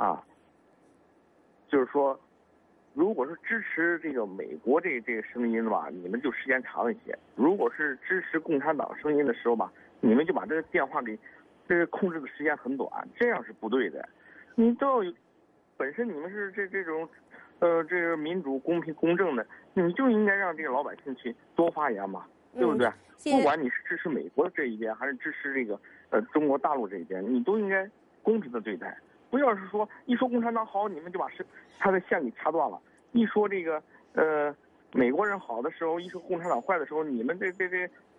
就是说，如果是支持这个美国这个声音的吧，你们就时间长一些；如果是支持共产党声音的时候吧，你们就把这个电话给这个控制的时间很短，这样是不对的。你都要本身你们是这种这个民主、公平、公正的，你就应该让这个老百姓去多发言嘛，对不对？不管你是支持美国这一边，还是支持这个中国大陆这一边，你都应该公平的对待。不要是说一说共产党好，你们就把他的线给掐断了；一说这个美国人好的时候，一说共产党坏的时候，你们这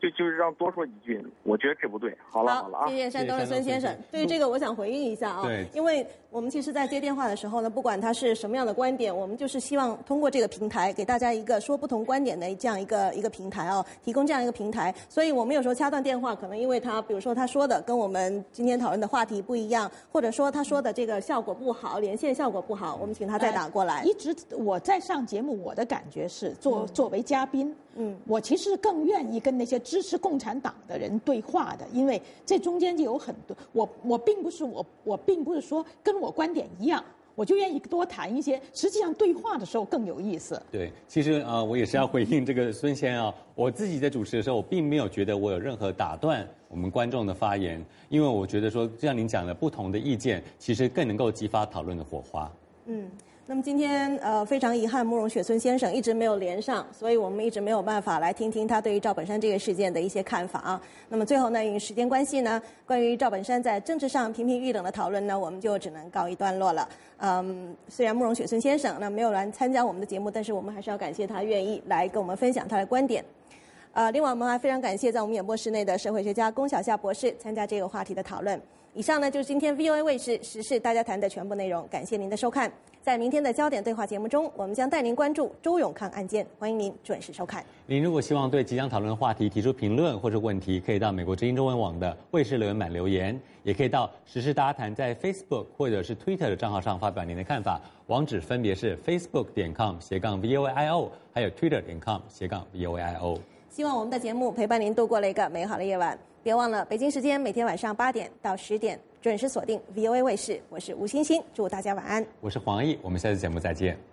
就是让多说几句，我觉得这不对。好了啊， 谢谢山东的孙先生。对于这个，我想回应一下啊，因为我们其实，在接电话的时候呢，不管他是什么样的观点，我们就是希望通过这个平台，给大家一个说不同观点的这样一个平台啊，提供这样一个平台。所以我们有时候掐断电话，可能因为他，比如说他说的跟我们今天讨论的话题不一样，或者说他说的这个效果不好，连线效果不好，我们请他再打过来。 一直我在上节目，我的感觉是作为嘉宾。我其实更愿意跟那些支持共产党的人对话的，因为这中间就有很多，我并不是说跟我观点一样，我就愿意多谈一些。实际上对话的时候更有意思。 对，其实我也是要回应这个孙先啊，我自己在主持的时候，我并没有觉得我有任何打断我们观众的发言，因为我觉得说，就像您讲的，不同的意见其实更能够激发讨论的火花。 那么今天非常遗憾，慕容雪村先生一直没有连上，所以我们一直没有办法来听听他对于赵本山这个事件的一些看法啊。那么最后呢，因为时间关系呢，关于赵本山在政治上频频遇冷的讨论呢，我们就只能告一段落了。虽然慕容雪村先生没有来参加我们的节目，但是我们还是要感谢他愿意来跟我们分享他的观点。另外我们还非常感谢在我们演播室内的社会学家龚小夏博士参加这个话题的讨论。以上呢就是今天 VOA 卫视时事大家谈的全部内容，感谢您的收看。在明天的焦点对话节目中，我们将带您关注周永康案件，欢迎您准时收看。 您如果希望对即将讨论的话题提出评论或者问题，可以到美国之音中文网的卫视留言板留言，也可以到时事大家谈在 Facebook 或者是 Twitter 的账号上发表您的看法，网址分别是 facebook.com/VOAIO， 还有 twitter.com/VOAIO。 希望我们的节目陪伴您度过了一个美好的夜晚。别忘了，北京时间每天晚上8点到10点准时锁定 VOA 卫视，我是吴欣欣，祝大家晚安。 我是黄奕，我们下次节目再见。